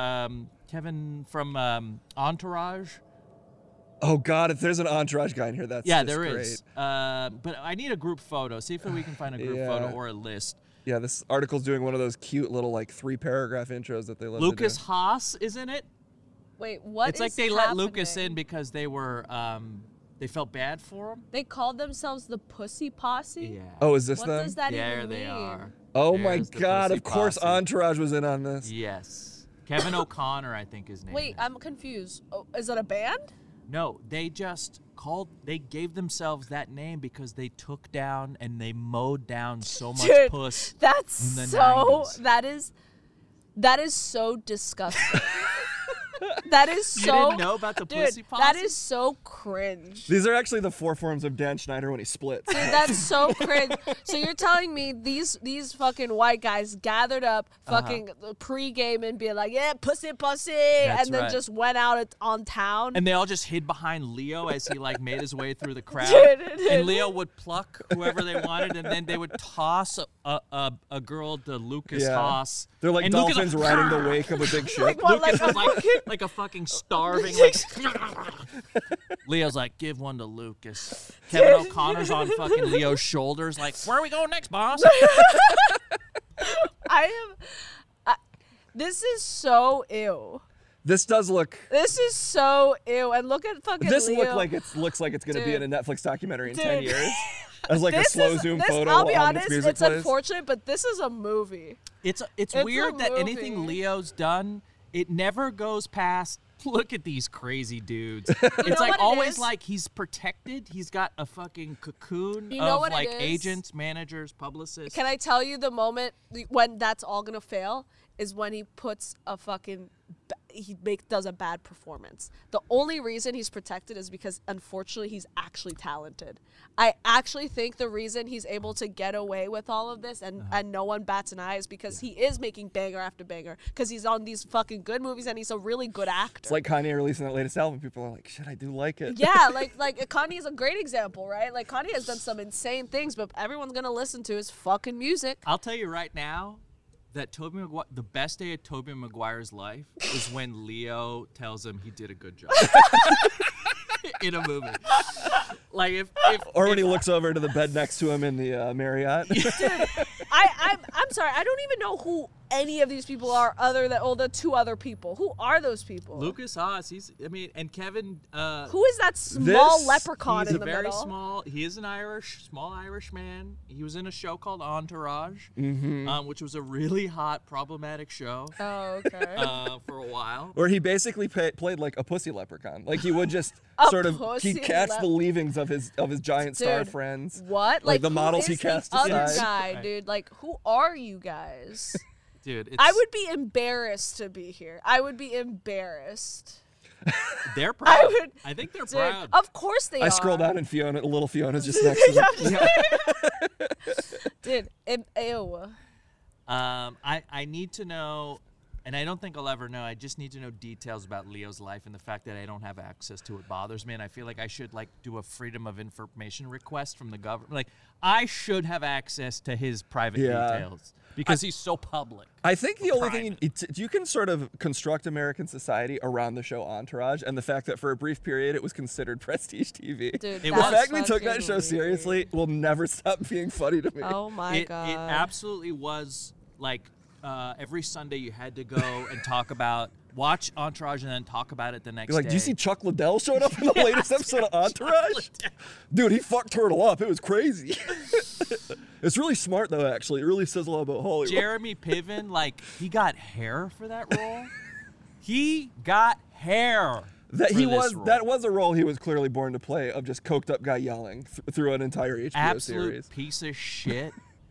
from Entourage. Oh God, if there's an Entourage guy in here, that's Yeah, just there great. is. But I need a group photo. See if we can find a group Yeah. photo or a list. Yeah, this article's doing one of those cute little like 3-paragraph intros that they love Lucas to Haas is in it. Wait, what It's like is they let Lucas happening? in because they were they felt bad for him. They called themselves the Pussy Posse? Yeah. Oh, is this What them? does that there even mean? they are. Oh my There's the God! Pussy Of course, Posse. Entourage was in on this. Yes. Kevin O'Connor, I think his name Wait, is. I'm confused. Oh, is it a band? No, they just they gave themselves that name because they took down and they mowed down so much Dude, puss. That's in the so 90s. that is so disgusting. That is You so didn't know about the dude, Pussy Posse? that is so cringe. These are actually the 4 forms of Dan Schneider when he splits. Dude, that's so cringe. So you're telling me these fucking white guys gathered up fucking pre-game and be like, yeah, pussy, That's and then right. just went out on town. And they all just hid behind Leo as he like made his way through the crowd. Dude. And Leo would pluck whoever they wanted, and then they would toss a girl to Lucas Yeah. Haas. They're like and Lucas dolphins like, riding the wake of a big ship. Like what, Lucas like was like a fucking starving. Like, Leo's like, give one to Lucas. Kevin O'Connor's on fucking Leo's shoulders, like, where are we going next, boss? this is so ew. This does look. This is so ew. And look at fucking This Leo. looks like it's gonna be in a Dude. Netflix documentary in Dude. 10 years. As like a This slow is- zoom this, photo. I'll be on honest, its music it's plays. unfortunate, but this is a movie. It's a weird that anything movie. Leo's done, it never goes past. Look at these crazy dudes. know It's like what it always is? like he's protected. He's got a fucking cocoon You know of what it like is? agents, managers, publicists. Can I tell you the moment when that's all gonna fail is when he puts a fucking does a bad performance. The only reason he's protected is because unfortunately he's actually talented. I actually think the reason he's able to get away with all of this and no one bats an eye is because he is making banger after banger because he's on these fucking good movies and he's a really good actor. It's like Kanye releasing that latest album. People are like, shit, I do like it. Yeah, like Kanye is a great example, right? Like Kanye has done some insane things, but everyone's gonna listen to his fucking music. I'll tell you right now that the best day of Tobey Maguire's life is when Leo tells him he did a good job in a movie. Like if Or when he looks over to the bed next to him in the Marriott. I'm sorry, I don't even know who any of these people are other than the two other people. Who are those people? Lucas Haas, and Kevin. Who is that small This- leprechaun He's in a the very middle? small. He is an small Irish man. He was in a show called Entourage, which was a really hot, problematic show Oh, okay. for a while. Where he basically played like a pussy leprechaun. Like he would just A sort of pussy he'd catch the leavings of his giant star Dude, friends. What? Like the who models he is the cast other aside. guy, Right. dude? Like, who are you guys? Dude, it's, I would be embarrassed to be here. I would be embarrassed. They're proud. would- I think they're Dude, proud. of course they are. I scroll down and little Fiona's just next to them. Dude, ew. I need to know, and I don't think I'll ever know. I just need to know details about Leo's life, and the fact that I don't have access to it bothers me. And I feel like I should do a freedom of information request from the government. Like I should have access to his private Yeah. details because he's so public. I think the only thing private. you can sort of construct American society around the show Entourage and the fact that for a brief period it was considered prestige TV. Dude, It the was. fact we took that fucking show weird. seriously will never stop being funny to me. Oh my It god. absolutely was like every Sunday you had to go and watch Entourage and then talk about it the next You're like, day. do you see Chuck Liddell showed up in the latest episode of Entourage? Dude, he fucked Turtle up. It was crazy. It's really smart though, actually. It really says a lot about Hollywood. Jeremy Piven, he got hair for that role. He got hair. That for he this was role. that was a role he was clearly born to play of just coked up guy yelling through an entire HBO Absolute series. piece of shit.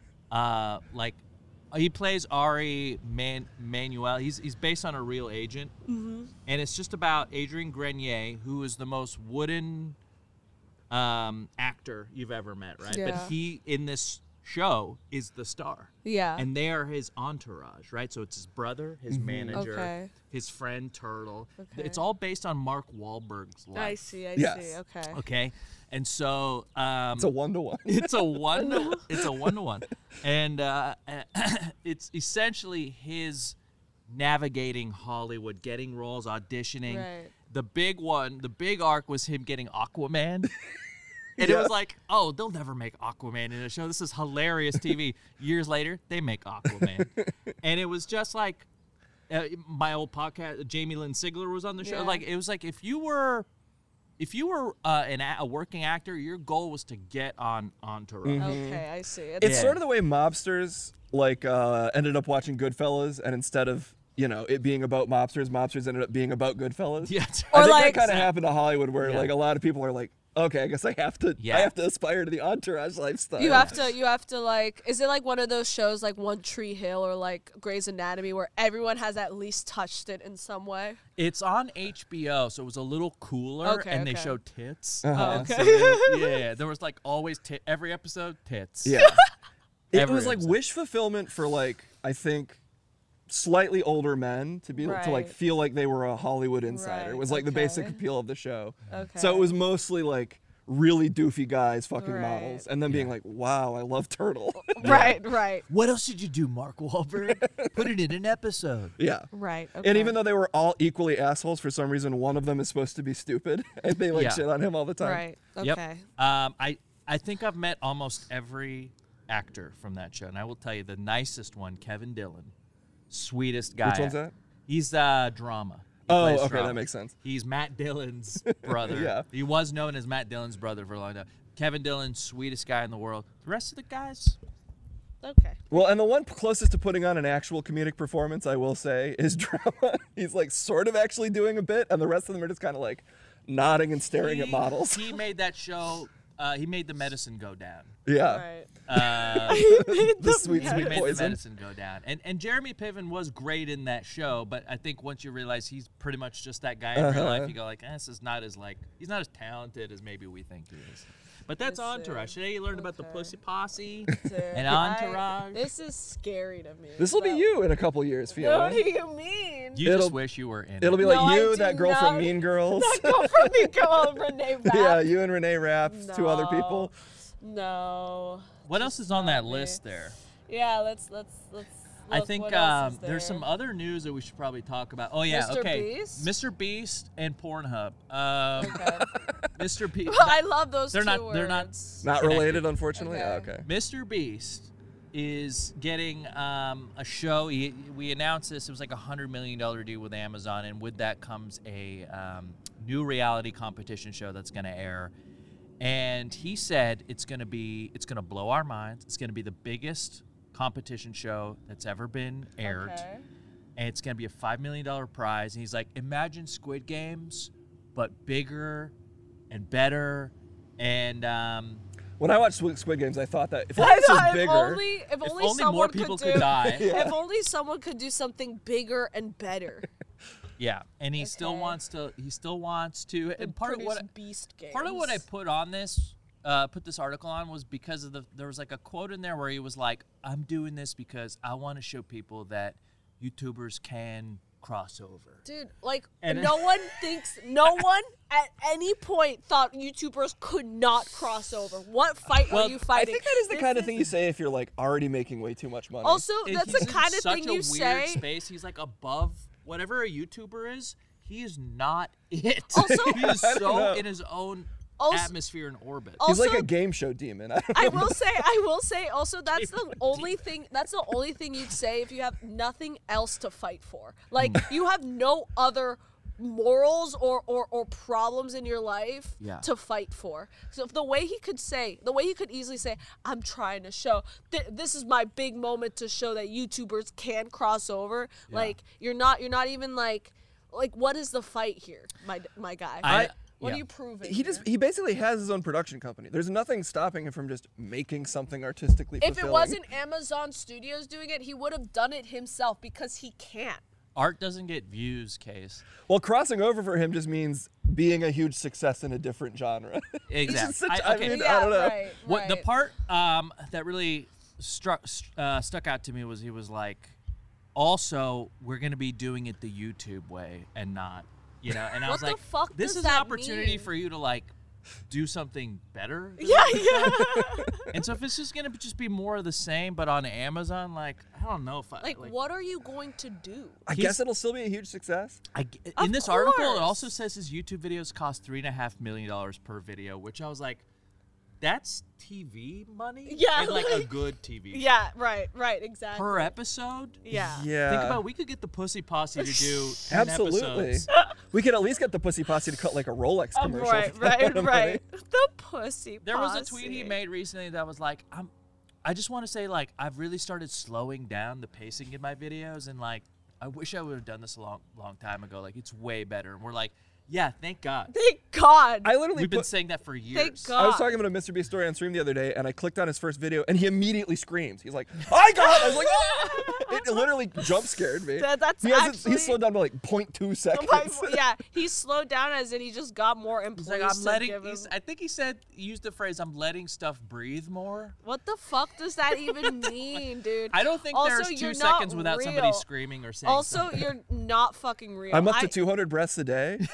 He plays Ari Manuel. He's based on a real agent, and it's just about Adrian Grenier, who is the most wooden actor you've ever met, right? Yeah. But he in this show is the star. Yeah. And they are his entourage, right? So it's his brother, his manager, Okay. his friend Turtle. Okay. It's all based on Mark Wahlberg's life. I see. Yes. See. Okay. Okay, and so It's a 1-to-1. it's a one-to-one, and it's essentially his navigating Hollywood, getting roles, auditioning. Right. The big arc was him getting Aquaman. And Yeah. it was like, oh, they'll never make Aquaman in a show. This is hilarious TV. Years later, they make Aquaman. And it was just like, my old podcast, Jamie Lynn Sigler was on the show. Yeah. Like it was like if you were a working actor, your goal was to get on Entourage. Okay, I see. It's Yeah. sort of the way mobsters ended up watching Goodfellas, and instead of it being about mobsters ended up being about Goodfellas. Yeah. I Or think like- that kind of happened to Hollywood, where Yeah. like a lot of people are like, okay, I guess I have to aspire to the Entourage lifestyle. You have to like, is it like one of those shows like One Tree Hill or like Grey's Anatomy where everyone has at least touched it in some way? It's on HBO, so it was a little cooler, Okay, and they okay. showed tits. Oh, And okay. so there was like always every episode tits. Yeah. It Every was like episode. wish fulfillment for like, I think, slightly older men to be able to like Right. feel like they were a Hollywood insider. Right, It was like the basic okay. appeal of the show. Okay. So it was mostly like really doofy guys fucking Right. models, and then being like, wow, I love Turtle. Right. What else did you do, Mark Wahlberg? Put it in an episode. Yeah. Right. Okay. And even though they were all equally assholes, for some reason one of them is supposed to be stupid, and they like Yeah. shit on him all the time. Right. Okay. Yep. I think I've met almost every actor from that show, and I will tell you the nicest one, Kevin Dillon, sweetest guy. Which one's that? He's drama. He Oh, plays okay, drama. that makes sense. He's Matt Dillon's brother. Yeah. He was known as Matt Dillon's brother for a long time. Kevin Dillon, sweetest guy in the world. The rest of the guys, Okay. Well, and the one closest to putting on an actual comedic performance, I will say, is Drama. He's like sort of actually doing a bit, and the rest of them are just kind of like nodding and staring at models. He made that show. He made the medicine go down. Yeah. Right. The sweet, He sweet made the poison. medicine go down. And Jeremy Piven was great in that show, but I think once you realize he's pretty much just that guy in real life, you go like, this is not as he's not as talented as maybe we think he is. But that's I see. Entourage. Today you learned about the Okay. Pussy Posse Dude, and Entourage. This is scary to me. This will be but- you in a couple years, Fiona. What do you mean? You It'll- just wish you were in It'll it. be like No, I you, do that girl from not. Mean Girls. Go from me, come on, Renee Rapp. Yeah, you and Renee Rapp, two other people. No. What else is on that not me. list there? Yeah, let's. I look, think what else is there's some there? other news that we should probably talk about. Oh yeah, Mr. okay. Beast? Mr. Beast and Pornhub. Okay. Mr. Beast. I love those They're two not- words. they're not- Not Connected. related, unfortunately. Okay. Oh, okay. Mr. Beast is getting a show. We announced this. It was like a $100 million deal with Amazon, and with that comes a new reality competition show that's going to air. And he said it's going to blow our minds. It's going to be the biggest competition show that's ever been aired. Okay. And it's going to be a $5 million prize. And he's like, imagine Squid Games, but bigger and better. And When I watched Squid Games, I thought that if I this was know, bigger, if only only someone more people could could die. If only someone could do something bigger and better. yeah, and he still Okay. wants to. He still wants to. And part of Produce what Beast Games. part of what I put on this, put this article on was because of there was like a quote in there where he was like, "I'm doing this because I want to show people that YouTubers can cross over." Dude, like And- no one at any point thought YouTubers could not cross over. What fight Well, are you I fighting? think that is the This kind of thing you say if you're like already making way too much money. Also, And that's he's the in kind of such thing a you weird say. Space. He's like above whatever a YouTuber is. He is not it. Also- he is I don't so know. in his own Also- atmosphere and orbit. He's like also- a game show demon. I will say also that's the only thing you'd say if you have nothing else to fight for. Like you have no other morals or problems in your life Yeah. to fight for. So if the way he could easily say, I'm trying to show this is my big moment to show that YouTubers can cross over. Yeah. Like you're not even like what is the fight here, my guy? What yeah. are you proving? He basically has his own production company. There's nothing stopping him from just making something artistically If fulfilling. it wasn't Amazon Studios doing it, he would have done it himself because he can't. Art doesn't get views, Case. Well, crossing over for him just means being a huge success in a different genre. It's just Exactly. such- I mean, I don't know. Right, What the right. part that really stuck out to me was he was like, also we're gonna be doing it the YouTube way and not, and I was What the like, fuck this does is an that opportunity mean? for you to like do something better. Yeah. And so if it's just gonna just be more of the same, but on Amazon, like I don't know if I Like, what are you going to do? I guess it'll still be a huge success. in this article, it course. also says his YouTube videos cost $3.5 million per video, which I was like, that's TV money. Yeah, and like a like- good TV. show. Yeah, right, exactly. Per episode. Yeah. Yeah. Think about we could get the Pussy Posse to do 10 Absolutely. episodes. We could at least get the Pussy Posse to cut like a Rolex commercial. for that amount of money. Right. The pussy. There was a tweet he posse. made recently that was like, I just want to say like I've really started slowing down the pacing in my videos, and like I wish I would have done this a long time ago. Like it's way better. And we're like, yeah, thank God. Thank God. I literally We've been put, saying that for years. Thank God. I was talking about a Mr. Beast story on stream the other day, and I clicked on his first video, and he immediately screams. He's like, "I got!" I was like, "Ah!" It literally jump scared me. That's he hasn't, actually- He's slowed down to like 0.2 seconds. Yeah, he slowed down as in he just got more He's employees like, I'm to letting. give him. I think he used the phrase, "I'm letting stuff breathe more." What the fuck does that even mean, dude? I don't think Also, there's 2 you're seconds not without somebody real. screaming or saying Also, something. you're not fucking real. I'm up to 200 breaths a day.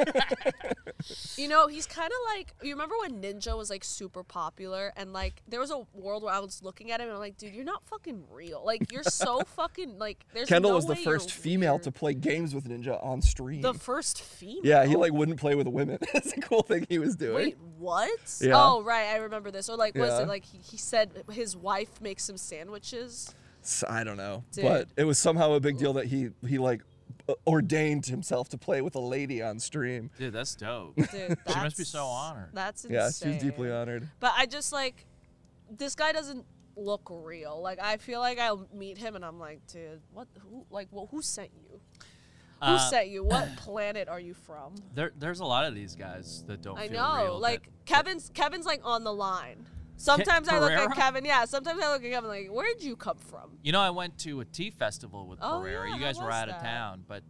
You know, he's kind of like, you remember when Ninja was like super popular, and like there was a world where I was looking at him and I'm like, dude, you're not fucking real. Like you're so fucking like. There's Kendall no was the way first you're female weird. to play games with Ninja on stream. The first female. Yeah, he like wouldn't play with women. That's a cool thing he was doing. Wait, what? Yeah. Oh, right, I remember this. Or like, was Yeah. it like he said his wife makes him sandwiches? I don't know, Dude. but it was somehow a big deal that he like ordained himself to play with a lady on stream. Dude, that's dope. Dude, She must be that's- so honored. That's insane. Yeah, she was deeply honored. But I just like, this guy doesn't look real. Like I feel like I'll meet him and I'm like, dude, what? Who? Like, well, who sent you? Who sent you? What planet are you from? There's a lot of these guys that don't I feel know. real. Like Kevin's like on the line. Sometimes I look at Pereira? Kevin. Yeah. Sometimes I look at Kevin like, where'd you come from? You know, I went to a tea festival with Oh, Pereira. yeah, You how guys were was out of that? town, but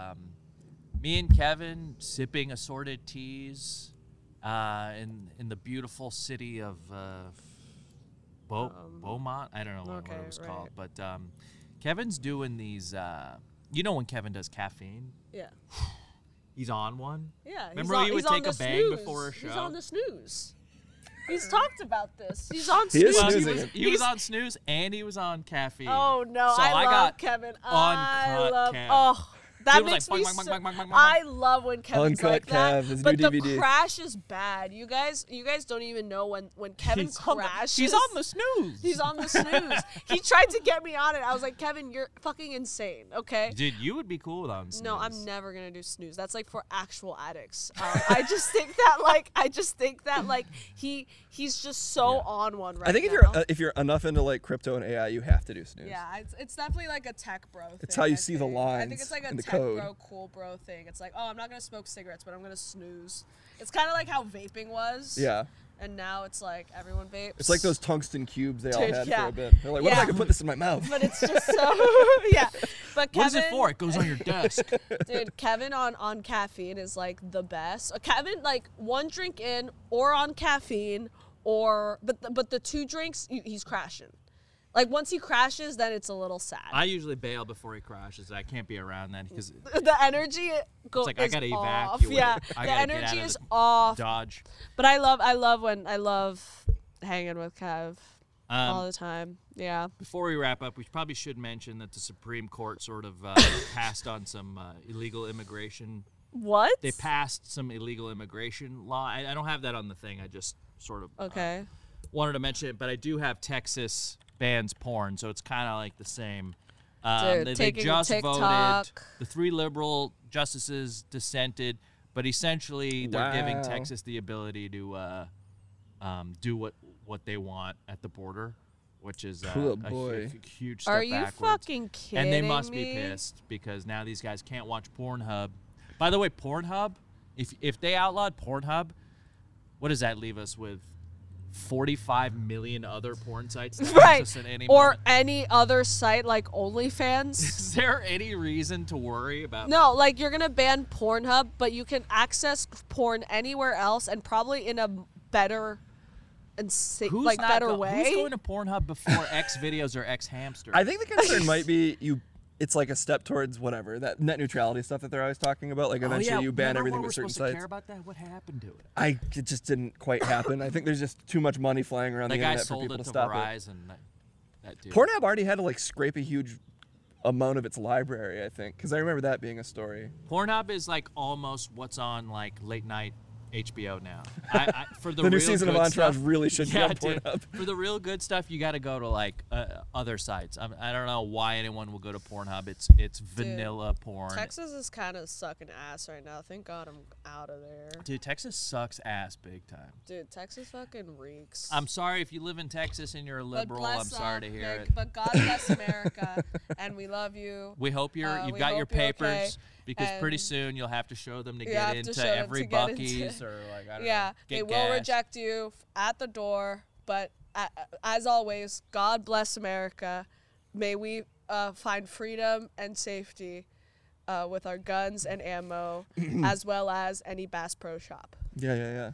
me and Kevin sipping assorted teas in the beautiful city of Beaumont. I don't know what okay, it was right. called, but Kevin's doing these. You know when Kevin does caffeine, Yeah. he's on one. Yeah. Remember he would he's on take a the bang snooze. before a He's show? on the snooze. He's talked about this. He's on He is snooze. Well, snoozing. he was on snooze and he was on caffeine. Oh no, So I I love got Kevin. I uncut love. Kev. Oh, that He was makes like, me. bang, bang, So, bang, bang, bang, bang, I love when Kevin's Uncut like that. Kev, his but new the DVD. crash is bad. You guys don't even know when Kevin crashes. He's on the snooze. He's on the snooze. He tried to get me on it. I was like, Kevin, you're fucking insane. Okay. Dude, you would be cool on snooze. No, I'm never gonna do snooze. That's like for actual addicts. I just think that like he's just so Yeah. on one right I think now. if you're enough into like crypto and AI, you have to do snooze. Yeah, it's definitely like a tech bro thing. It's how you I see the think. I think it's lines like a in the tech code. bro, cool bro thing. It's like, oh, I'm not gonna smoke cigarettes, but I'm gonna snooze. It's kind of like how vaping was. Yeah. And now it's like everyone vapes. It's like those tungsten cubes they all Dude, had yeah. for a bit. They're like, what if Yeah. I could put this in my mouth? But it's just so yeah. But Kevin, What is it for? It goes on your desk. dude, Kevin on caffeine is like the best. Kevin like one drink in or on caffeine or but the 2 drinks he's crashing. Like once he crashes, then it's a little sad. I usually bail before he crashes. I can't be around then because The energy It's like, I is gotta off. evacuate. Yeah, I the gotta get energy out of is the off. dodge. But I love hanging with Kev all the time. Yeah. Before we wrap up, we probably should mention that the Supreme Court sort of passed on some illegal immigration. What? They passed some illegal immigration law. I don't have that on the thing. I just sort of Okay. wanted to mention it, but I do have Texas bans porn, so it's kind of like the same. Dude, They taking just voted. TikTok. The 3 liberal justices dissented, but essentially they're giving Wow. Texas the ability to do what they want at the border, which is Oh, a boy. huge step Are you backwards. fucking kidding And they must me? be pissed because now these guys can't watch Pornhub. By the way, Pornhub, if they outlawed Pornhub, what does that leave us with? 45 million other porn sites to Right. access at any Or moment? any other site like OnlyFans. Is there any reason to worry about? No, like you're gonna ban Pornhub, but you can access porn anywhere else and probably in a better and Who's like not better go- way. Who's going to Pornhub before X videos or X hamster? I think the concern might be it's like a step towards whatever, that net neutrality stuff that they're always talking about. Like eventually you ban everything with with certain supposed to sites. care about that? What happened to it? It just didn't quite happen. I think there's just too much money flying around That the guy internet for sold people it to to stop it. Verizon. That dude. Pornhub already had to like scrape a huge amount of its library, I think, because I remember that being a story. Pornhub is like almost what's on like late night HBO now. For the The new real season of good Entourage stuff, really should be on dude, Pornhub. for the real good stuff, you got to go to like other sites. I don't know why anyone will go to Pornhub. It's vanilla porn. Texas is kind of sucking ass right now. Thank God I'm out of there. Dude, Texas sucks ass big time. Dude, Texas fucking reeks. I'm sorry if you live in Texas and you're a But liberal. bless I'm sorry to up, hear big- it. But God bless America, and we love you. We hope you've we got your hope you're papers okay, because pretty and soon you'll have to show them to you get have to into show them every to get Buc-ee's into- or like I don't Yeah, know. they Get will gas. reject you at the door, but as always, God bless America. May we find freedom and safety with our guns and ammo, as well as any Bass Pro Shop. Yeah.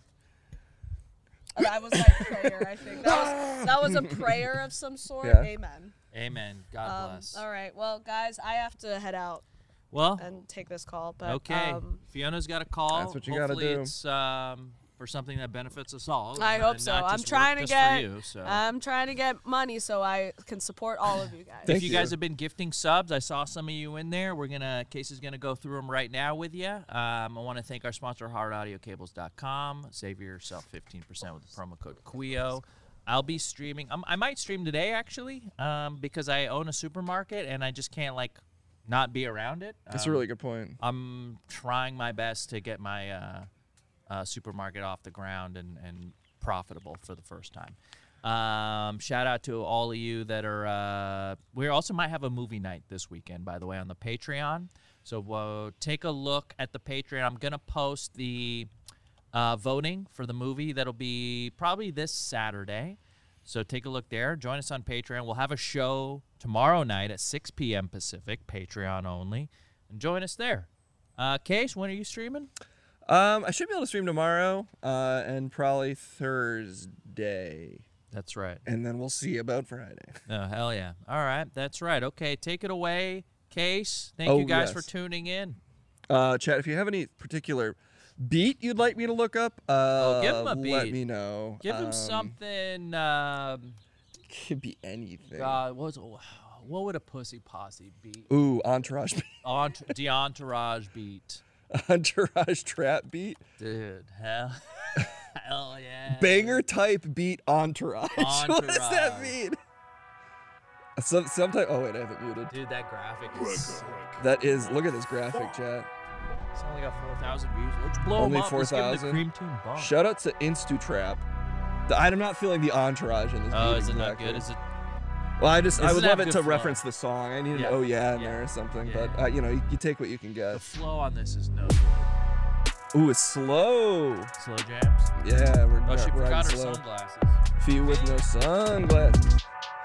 That was like prayer, I think. That was a prayer of some sort. Yeah. Amen. Amen. God bless. All right, well, guys, I have to head out Well, and take this call. But okay. Fiona's got a call. That's what you gotta Hopefully do. it's for something that benefits us all. I and hope so. not I'm just trying work to just for get. you, so. I'm trying to get money so I can support all of you guys. Thank If you you. guys have been gifting subs, I saw some of you in there. Casey's gonna go through them right now with you. I want to thank our sponsor, HardAudioCables.com. Save yourself 15% with the promo code QUIO. I'll be streaming. I might stream today actually, because I own a supermarket and I just can't not be around it. That's a really good point. I'm trying my best to get my supermarket off the ground and profitable for the first time. Shout out to all of you that are. We also might have a movie night this weekend, by the way, on the Patreon. So take a look at the Patreon. I'm gonna post the voting for the movie that'll be probably this Saturday. So take a look there. Join us on Patreon. We'll have a show tomorrow night at 6 p.m. Pacific, Patreon only, and join us there. Case, when are you streaming? I should be able to stream tomorrow and probably Thursday. That's right. And then we'll see about Friday. Oh, hell yeah. All right. That's right. Okay, take it away, Case. Thank Oh, you guys yes. for tuning in. Chad, if you have any particular beat you'd like me to look up, give him a let beat. me know. Give him something. Could be anything. God, what would a pussy posse beat? Ooh, Entourage beat. The Entourage beat. Entourage trap beat. Dude, hell yeah. Banger type beat Entourage. What does that Entourage. mean? Sometimes. Oh wait, I have it muted. Dude, that graphic is. That is. Look at this graphic, chat. It's only got 4,000 views. Let's blow Only him up. Let's give him the 4,000? Cream Team bump. Shout out to InstuTrap. I'm not feeling the Entourage in this. Oh, beat is it not exactly. good? Is it? Well, I would Doesn't love have it good to flow. reference the song. I need an Yeah. oh yeah in Yeah. there or something. Yeah. But you take what you can The get. flow on this is no good. Ooh, it's slow. Slow jams. Yeah, we're Oh, she riding forgot her slow. sunglasses. Few with no sunglasses.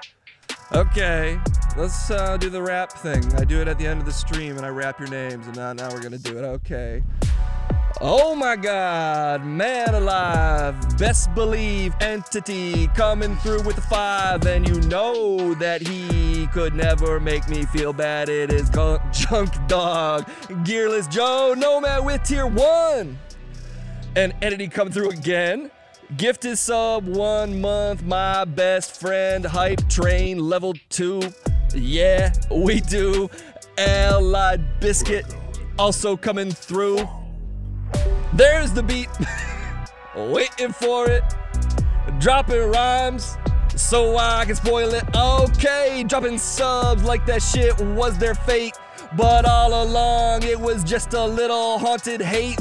Okay, let's do the rap thing. I do it at the end of the stream, and I rap your names, and now we're gonna do it. Okay. Oh my God, man alive, best believe entity coming through with the 5, and you know that he could never make me feel bad. It is Junk Dog, Gearless Joe, Nomad with tier 1, and entity come through again. Gifted sub 1 month, my best friend, Hype Train level 2. Yeah, we do. Allied Biscuit also coming through. There's the beat. Waiting for it. Dropping rhymes so I can spoil it. Okay, dropping subs like that shit was their fate. But all along it was just a little haunted hate.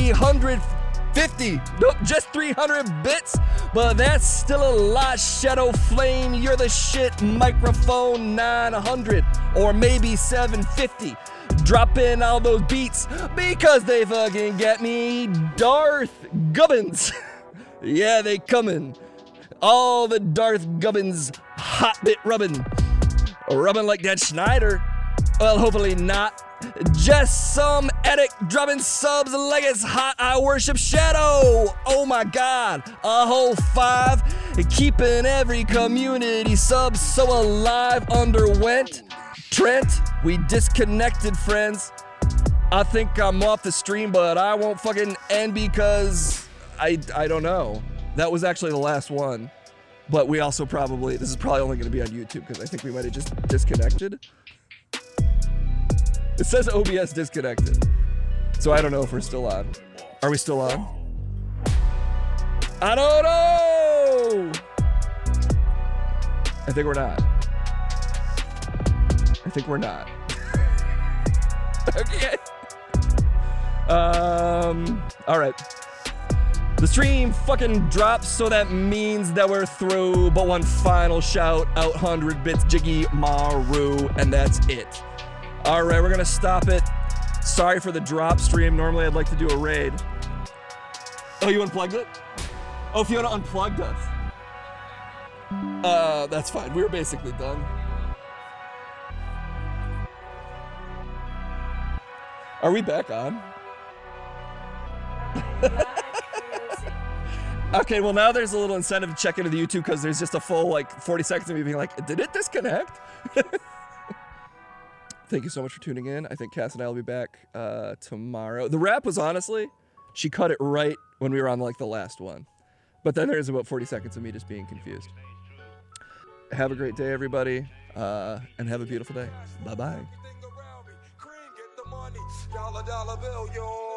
350, nope, just 300 bits, but that's still a lot. Shadow Flame, you're the shit. Microphone 900 or maybe 750. Dropping all those beats because they fucking get me. Darth Gubbins, yeah, they coming. All the Darth Gubbins hot bit rubbing like that Schneider. Well, hopefully not. Just some edit dropping subs like it's hot. I worship Shadow. Oh my God, a whole 5. Keeping every community sub so alive. Underwent. Trent, we disconnected, friends. I think I'm off the stream, but I won't fucking end because I don't know. That was actually the last one. But we also this is probably only going to be on YouTube because I think we might have just disconnected. It says OBS disconnected. So I don't know if we're still on. Are we still on? I don't know. I think we're not. I think we're not. Okay. All right. The stream fucking drops, so that means that we're through. But one final shout out, 100 bits, Jiggy Maru, and that's it. All right, we're gonna stop it. Sorry for the drop stream. Normally I'd like to do a raid. Oh, you unplugged it? Oh, Fiona unplugged us. That's fine. We were basically done. Are we back on? Okay, well now there's a little incentive to check into the YouTube because there's just a full like 40 seconds of me being like, did it disconnect? Thank you so much for tuning in. I think Cass and I will be back tomorrow. The rap was honestly, she cut it right when we were on like the last one. But then there's about 40 seconds of me just being confused. Have a great day, everybody, and have a beautiful day. Bye-bye. Dollar bill, yo.